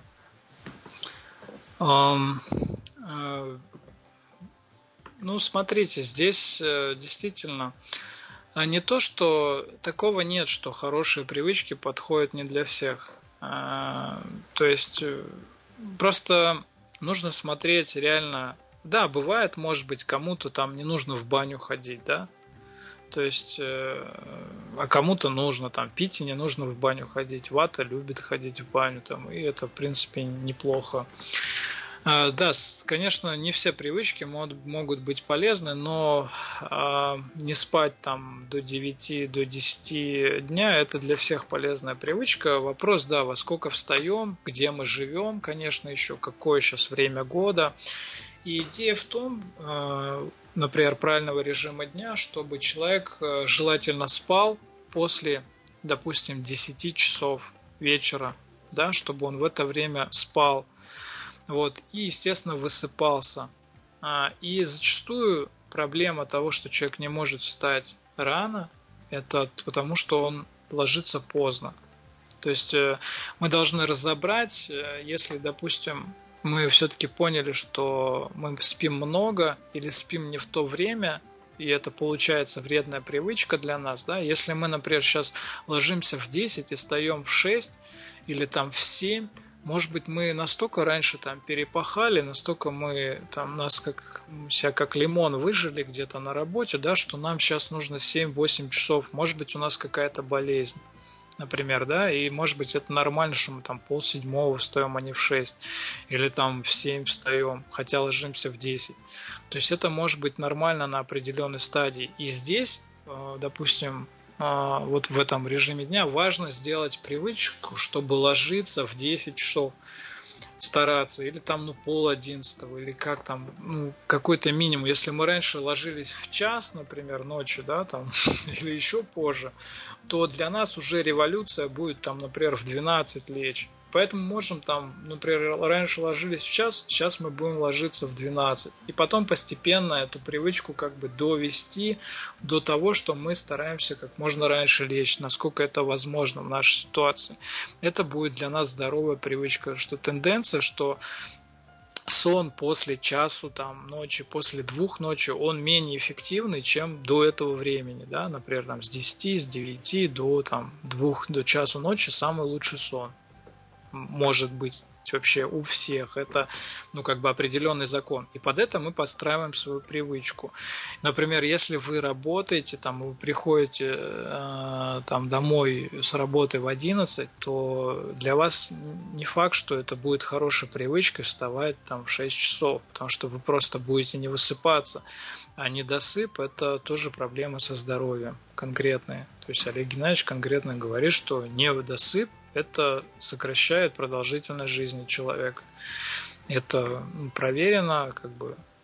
Speaker 2: Смотрите, здесь действительно не то, что такого нет, что хорошие привычки подходят не для всех. То есть просто нужно смотреть реально. Да, бывает, может быть, кому-то там не нужно в баню ходить, да? То есть, а кому-то нужно там пить и не нужно в баню ходить. Вата любит ходить в баню, там, и это, в принципе, неплохо. Да, конечно, не все привычки могут быть полезны, но не спать там до 9, до 10 дня – это для всех полезная привычка. Вопрос, да, во сколько встаем, где мы живем, конечно, еще какое сейчас время года. И идея в том, например, правильного режима дня, чтобы человек желательно спал после, допустим, 10 часов вечера, да, чтобы он в это время спал. И, естественно, высыпался. И зачастую проблема того, что человек не может встать рано, это потому, что он ложится поздно. То есть мы должны разобрать, если, допустим, мы все-таки поняли, что мы спим много или спим не в то время, и это получается вредная привычка для нас, да, если мы, например, сейчас ложимся в 10 и встаем в 6 или там в 7, может быть, мы настолько раньше там перепахали, настолько мы там себя как лимон выжили где-то на работе, да, что нам сейчас нужно 7-8 часов. Может быть, у нас какая-то болезнь, например, да, и может быть это нормально, что мы там 6:30 встаем, а не в 6, или там в 7 встаем, хотя ложимся в 10. То есть это может быть нормально на определенной стадии. И здесь, допустим, вот в этом режиме дня важно сделать привычку, чтобы ложиться в 10 часов, стараться, или там 10:30, или как там, какой-то минимум. Если мы раньше ложились в час, например, ночью, да, там, или еще позже, то для нас уже революция будет там, например, в 12 лечь. Поэтому можем там, например, раньше ложились в час, сейчас мы будем ложиться в 12. И потом постепенно эту привычку как бы довести до того, что мы стараемся как можно раньше лечь, насколько это возможно в нашей ситуации. Это будет для нас здоровая привычка, что тенденция, что сон после часу там, ночи, после 2 ночи, он менее эффективный, чем до этого времени. Да? Например, там, с 10, с 9 до 2, до часу ночи самый лучший сон. Может быть вообще у всех. Это определенный закон. И под это мы подстраиваем свою привычку. Например, если вы работаете, вы приходите домой с работы в 11, то для вас не факт, что это будет хорошей привычкой вставать в 6 часов, потому что вы просто будете не высыпаться. А недосып – это тоже проблемы со здоровьем конкретные. То есть Олег Геннадьевич конкретно говорит, что недосып это сокращает продолжительность жизни человека. Это проверено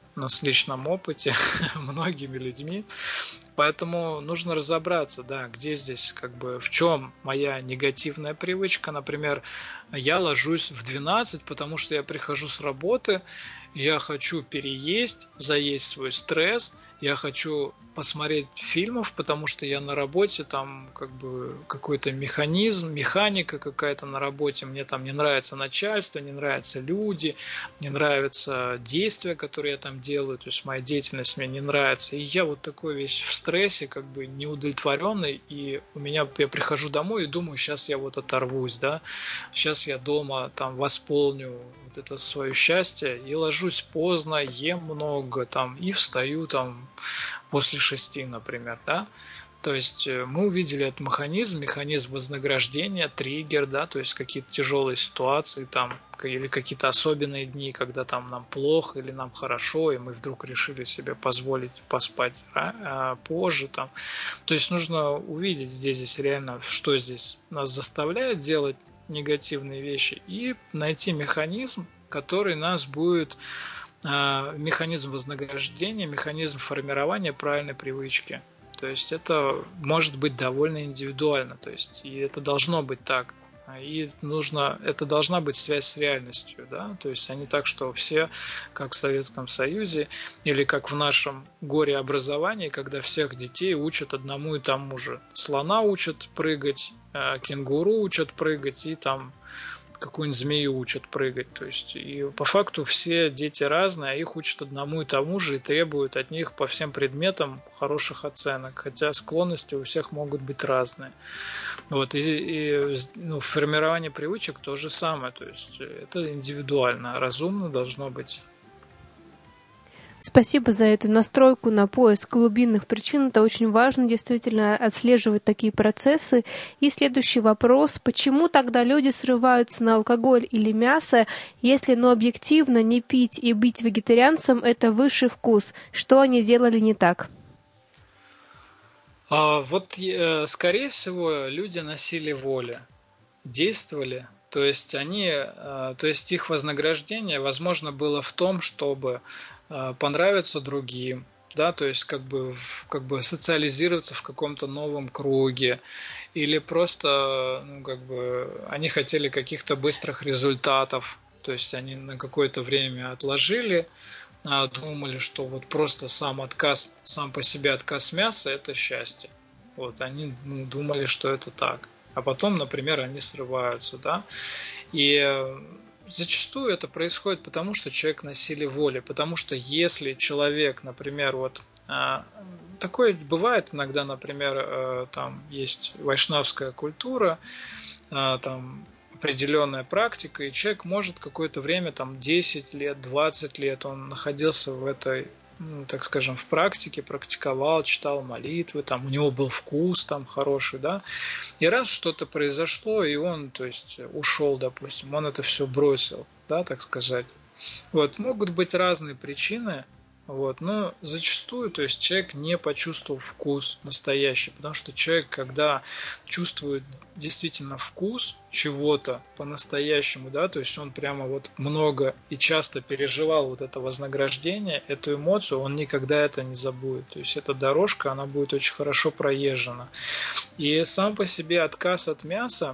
Speaker 2: на личном опыте многими людьми. Поэтому нужно разобраться, да, где здесь, как бы, в чем моя негативная привычка. Например, я ложусь в 12, потому что я прихожу с работы, я хочу переесть, заесть свой стресс, я хочу посмотреть фильмов, потому что я на работе, там как бы какой-то механизм, механика какая-то на работе, мне там не нравится начальство, не нравятся люди, не нравятся действия, которые я там делаю, то есть моя деятельность мне не нравится, и я вот такой весь в стрессе, как бы неудовлетворенный, и я прихожу домой и думаю, сейчас я вот оторвусь, да, сейчас я дома там восполню вот это свое счастье, и ложусь поздно, ем много там и встаю там после 6, например, да. То есть мы увидели этот механизм вознаграждения, триггер, да, то есть какие-то тяжелые ситуации там, или какие-то особенные дни, когда там нам плохо или нам хорошо, и мы вдруг решили себе позволить поспать позже там. То есть нужно увидеть здесь реально, что здесь нас заставляет делать негативные вещи, и найти механизм, который нас будет, механизм вознаграждения, механизм формирования правильной привычки. То есть это может быть довольно индивидуально, то есть и это должно быть так. И это должна быть связь с реальностью, да, то есть а не так, что все, как в Советском Союзе, или как в нашем горе-образовании, когда всех детей учат одному и тому же. Слона учат прыгать, кенгуру учат прыгать, и там какую-нибудь змею учат прыгать. То есть, и по факту все дети разные, а их учат одному и тому же и требуют от них по всем предметам хороших оценок, хотя склонности у всех могут быть разные. Вот, формирование привычек то же самое, то есть это индивидуально, разумно должно быть.
Speaker 1: Спасибо за эту настройку на поиск глубинных причин. Это очень важно, действительно, отслеживать такие процессы. И следующий вопрос. Почему тогда люди срываются на алкоголь или мясо, если, объективно, не пить и быть вегетарианцем — это высший вкус? Что они делали не так?
Speaker 2: Скорее всего, люди на силе воли действовали. То есть их вознаграждение, возможно, было в том, чтобы понравиться другим, да, то есть как бы социализироваться в каком-то новом круге, или просто, они хотели каких-то быстрых результатов, то есть они на какое-то время отложили, думали, что вот просто сам по себе отказ мяса — это счастье. Вот, они думали, что это так. А потом, например, они срываются, да, и зачастую это происходит потому, что человек на силе воли, потому что если человек, например, такое бывает иногда, например, там есть вайшнавская культура, там определенная практика, и человек может какое-то время, там 10 лет, 20 лет, он находился в этой, так скажем, в практике, практиковал, читал молитвы, там у него был вкус там хороший, да, и раз что-то произошло, и он, то есть, ушел, допустим, он это все бросил, да, так сказать. Вот, могут быть разные причины, вот, но зачастую, то есть, человек не почувствовал вкус настоящий, потому что человек, когда чувствует действительно вкус чего-то по-настоящему, да, то есть он прямо вот много и часто переживал вот это вознаграждение, эту эмоцию, он никогда это не забудет. То есть эта дорожка, она будет очень хорошо проезжена. И сам по себе отказ от мяса,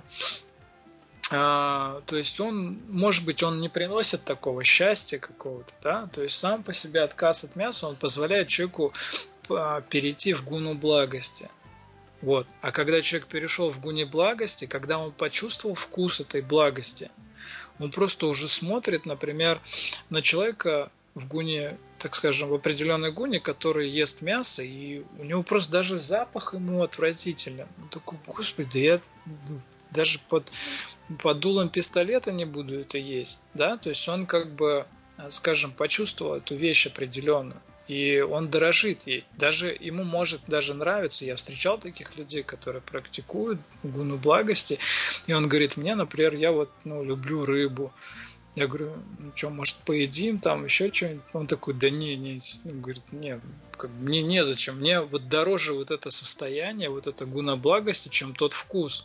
Speaker 2: то есть он, может быть, он не приносит такого счастья какого-то, да, то есть сам по себе отказ от мяса, он позволяет человеку перейти в гуну благости. Вот. А когда человек перешел в гуне благости, когда он почувствовал вкус этой благости, он просто уже смотрит, например, на человека в гуне, так скажем, в определенной гуне, который ест мясо, и у него просто даже запах ему отвратителен. Он такой, господи, я даже под дулом пистолета не буду это есть, да, то есть он как бы, скажем, почувствовал эту вещь определенную, и он дорожит ей, даже ему может даже нравиться, я встречал таких людей, которые практикуют гуну благости, и он говорит, мне, например, я люблю рыбу, я говорю, что, может, поедим, там еще что-нибудь, он такой, да не, он говорит, нет, мне незачем, мне вот дороже вот это состояние, вот это гуна благости, чем тот вкус.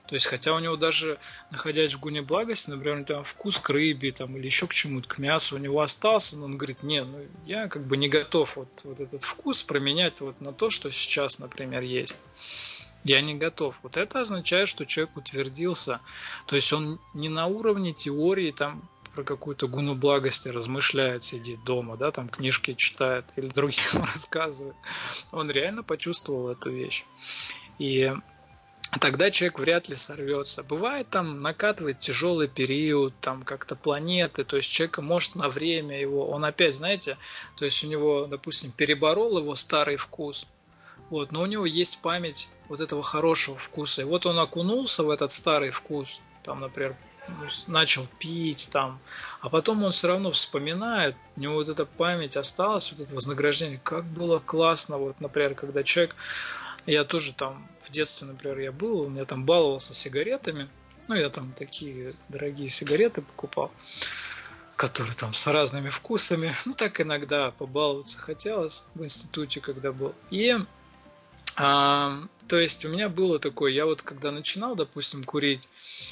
Speaker 2: То есть, хотя у него даже, находясь в гуне благости, например, там вкус к рыбе там, или еще к чему-то, к мясу у него остался, но он говорит, не, ну я как бы не готов вот этот вкус променять вот на то, что сейчас, например, есть. Я не готов. Вот это означает, что человек утвердился. То есть он не на уровне теории там про какую-то гуну благости размышляет, сидит дома, да, там книжки читает или другим рассказывает. Он реально почувствовал эту вещь. И тогда человек вряд ли сорвется. Бывает, там накатывает тяжелый период, там как-то планеты, то есть человека может на время его, он опять, знаете, то есть у него, допустим, переборол его старый вкус, вот, но у него есть память вот этого хорошего вкуса. И вот он окунулся в этот старый вкус, там, например, начал пить, там, а потом он все равно вспоминает, у него вот эта память осталась, вот это вознаграждение, как было классно, вот, например, когда человек, я тоже там в детстве, например, я был, у меня там баловался сигаретами, ну, я там такие дорогие сигареты покупал, которые там с разными вкусами, ну, так иногда побаловаться хотелось в институте, когда был, и то есть у меня было такое, я вот когда начинал, допустим, курить,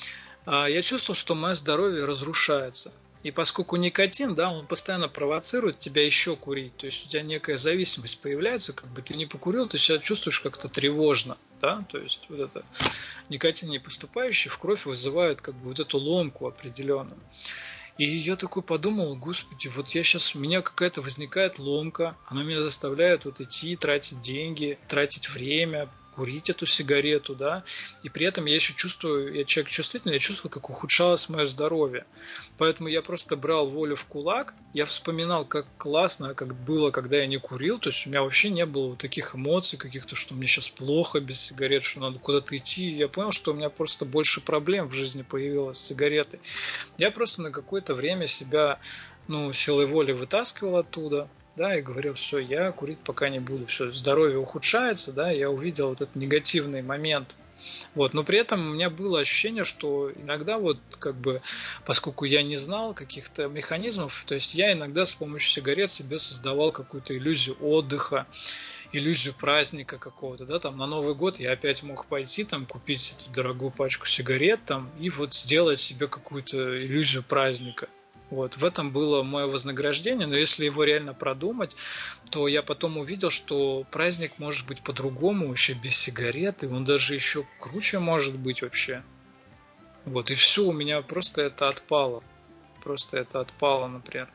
Speaker 2: я чувствовал, что мое здоровье разрушается. И поскольку никотин, да, он постоянно провоцирует тебя еще курить, то есть у тебя некая зависимость появляется, как бы ты не покурил, ты себя чувствуешь как-то тревожно, да, то есть вот это никотин не поступающий в кровь вызывает как бы вот эту ломку определенную. И я такой подумал, господи, вот я сейчас, у меня какая-то возникает ломка, она меня заставляет вот идти, тратить деньги, тратить время, курить эту сигарету, да, и при этом я еще чувствую, я человек чувствительный, я чувствую, как ухудшалось мое здоровье. Поэтому я просто брал волю в кулак, я вспоминал, как классно, как было, когда я не курил, то есть у меня вообще не было вот таких эмоций каких-то, что мне сейчас плохо без сигарет, что надо куда-то идти. Я понял, что у меня просто больше проблем в жизни появилось с сигаретой. Я просто на какое-то время себя, силой воли вытаскивал оттуда, да, и говорил, все, я курить пока не буду, все, здоровье ухудшается, да, я увидел вот этот негативный момент. Вот, но при этом у меня было ощущение, что иногда вот как бы, поскольку я не знал каких-то механизмов, то есть я иногда с помощью сигарет себе создавал какую-то иллюзию отдыха, иллюзию праздника какого-то, да, там на Новый год я опять мог пойти, там, купить эту дорогую пачку сигарет, там, и вот сделать себе какую-то иллюзию праздника. Вот, в этом было мое вознаграждение, но если его реально продумать, то я потом увидел, что праздник может быть по-другому, вообще без сигарет, и он даже еще круче может быть вообще. Вот, и все, у меня просто это отпало. Просто это отпало, например.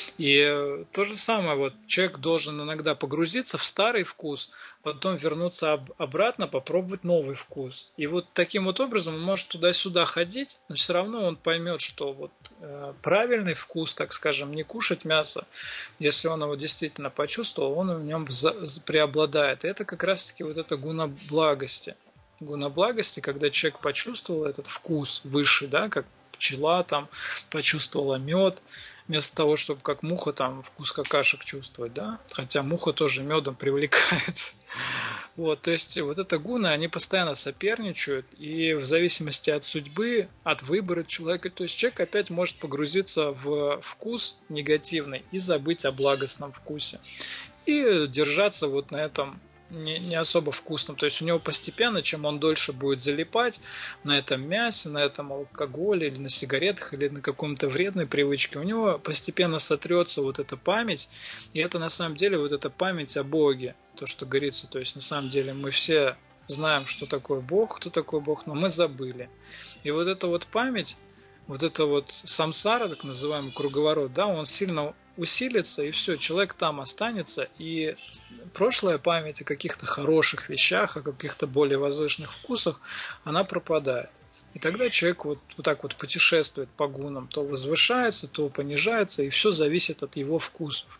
Speaker 2: И то же самое, вот человек должен иногда погрузиться в старый вкус, потом вернуться обратно, попробовать новый вкус. И вот таким вот образом он может туда-сюда ходить, но все равно он поймет, что вот правильный вкус, так скажем, не кушать мясо, если он его действительно почувствовал, он в нем преобладает. И это как раз-таки вот это гуна благости. Гуна благости, когда человек почувствовал этот вкус высший, да, как пчела там почувствовала мед, вместо того, чтобы как муха там вкус какашек чувствовать, да, хотя муха тоже медом привлекается. Вот, то есть вот это гуны, они постоянно соперничают, и в зависимости от судьбы, от выбора человека, то есть человек опять может погрузиться в вкус негативный и забыть о благостном вкусе. И держаться вот на этом не особо вкусным. То есть у него постепенно, чем он дольше будет залипать на этом мясе, на этом алкоголе, или на сигаретах, или на каком-то вредной привычке, у него постепенно сотрется вот эта память, и это на самом деле вот эта память о Боге, то, что говорится. То есть на самом деле мы все знаем, что такое Бог, кто такой Бог, но мы забыли. И вот эта вот память, вот это вот самсара, так называемый круговорот, да, он сильно усилится, и все, человек там останется, и прошлая память о каких-то хороших вещах, о каких-то более возвышенных вкусах, она пропадает. И тогда человек вот так вот путешествует по гунам, то возвышается, то понижается, и все зависит от его вкусов.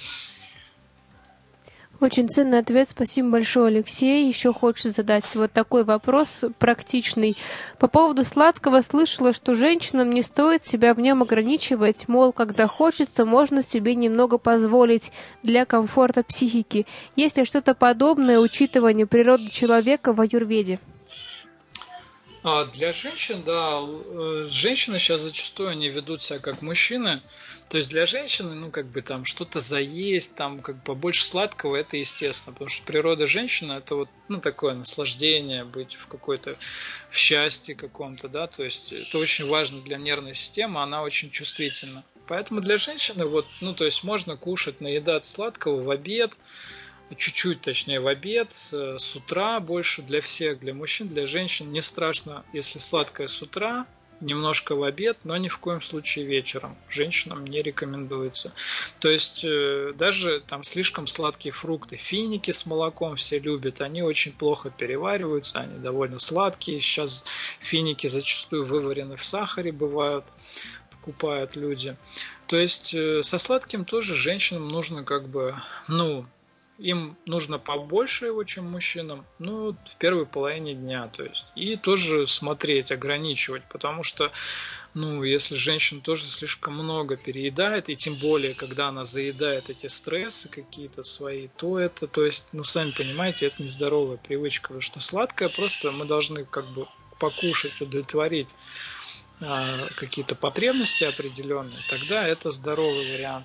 Speaker 1: Очень ценный ответ. Спасибо большое, Алексей. Еще хочется задать вот такой вопрос практичный. По поводу сладкого слышала, что женщинам не стоит себя в нем ограничивать, мол, когда хочется, можно себе немного позволить для комфорта психики. Есть ли что-то подобное учитыванию природы человека в аюрведе?
Speaker 2: Для женщин, да, женщины сейчас зачастую они ведут себя как мужчины. То есть для женщины, ну, как бы там что-то заесть, там, как бы побольше сладкого, это естественно. Потому что природа женщины это вот, ну, такое наслаждение, быть в какой-то, в счастье каком-то, да. То есть это очень важно для нервной системы, она очень чувствительна. Поэтому для женщины вот, ну, то есть можно кушать, наедаться сладкого в обед, чуть-чуть, точнее, в обед, с утра больше для всех, для мужчин, для женщин не страшно, если сладкое с утра, немножко в обед, но ни в коем случае вечером. Женщинам не рекомендуется. То есть даже там слишком сладкие фрукты, финики с молоком все любят, они очень плохо перевариваются, они довольно сладкие. Сейчас финики зачастую выварены в сахаре бывают, покупают люди. То есть со сладким тоже женщинам нужно как бы, ну, им нужно побольше его, чем мужчинам, ну, в первой половине дня, то есть. И тоже смотреть, ограничивать, потому что, ну, если женщина тоже слишком много переедает, и тем более, когда она заедает эти стрессы какие-то свои, то это, то есть, ну, сами понимаете, это нездоровая привычка, потому что сладкое просто мы должны как бы покушать, удовлетворить какие-то потребности определенные, тогда это здоровый вариант.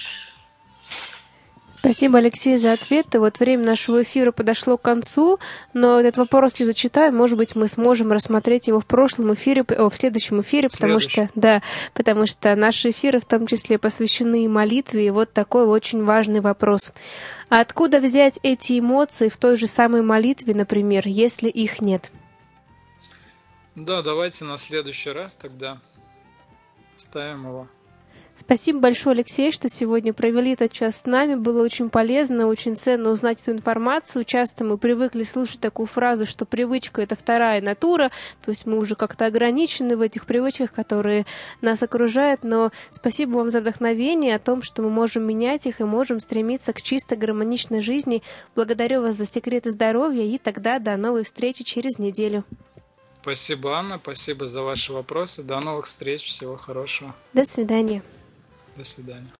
Speaker 1: Спасибо, Алексей, за ответы. Вот время нашего эфира подошло к концу, но этот вопрос не зачитаю. Может быть, мы сможем рассмотреть его в прошлом эфире, в следующем эфире, потому что наши эфиры в том числе посвящены молитве, и вот такой очень важный вопрос. А откуда взять эти эмоции в той же самой молитве, например, если их нет?
Speaker 2: Да, давайте на следующий раз тогда ставим его.
Speaker 1: Спасибо большое, Алексей, что сегодня провели этот час с нами. Было очень полезно, очень ценно узнать эту информацию. Часто мы привыкли слышать такую фразу, что привычка — это вторая натура, то есть мы уже как-то ограничены в этих привычках, которые нас окружают. Но спасибо вам за вдохновение о том, что мы можем менять их и можем стремиться к чисто гармоничной жизни. Благодарю вас за секреты здоровья, и тогда до новой встречи через неделю.
Speaker 2: Спасибо, Анна, спасибо за ваши вопросы. До новых встреч, всего хорошего.
Speaker 1: До свидания.
Speaker 2: До свидания.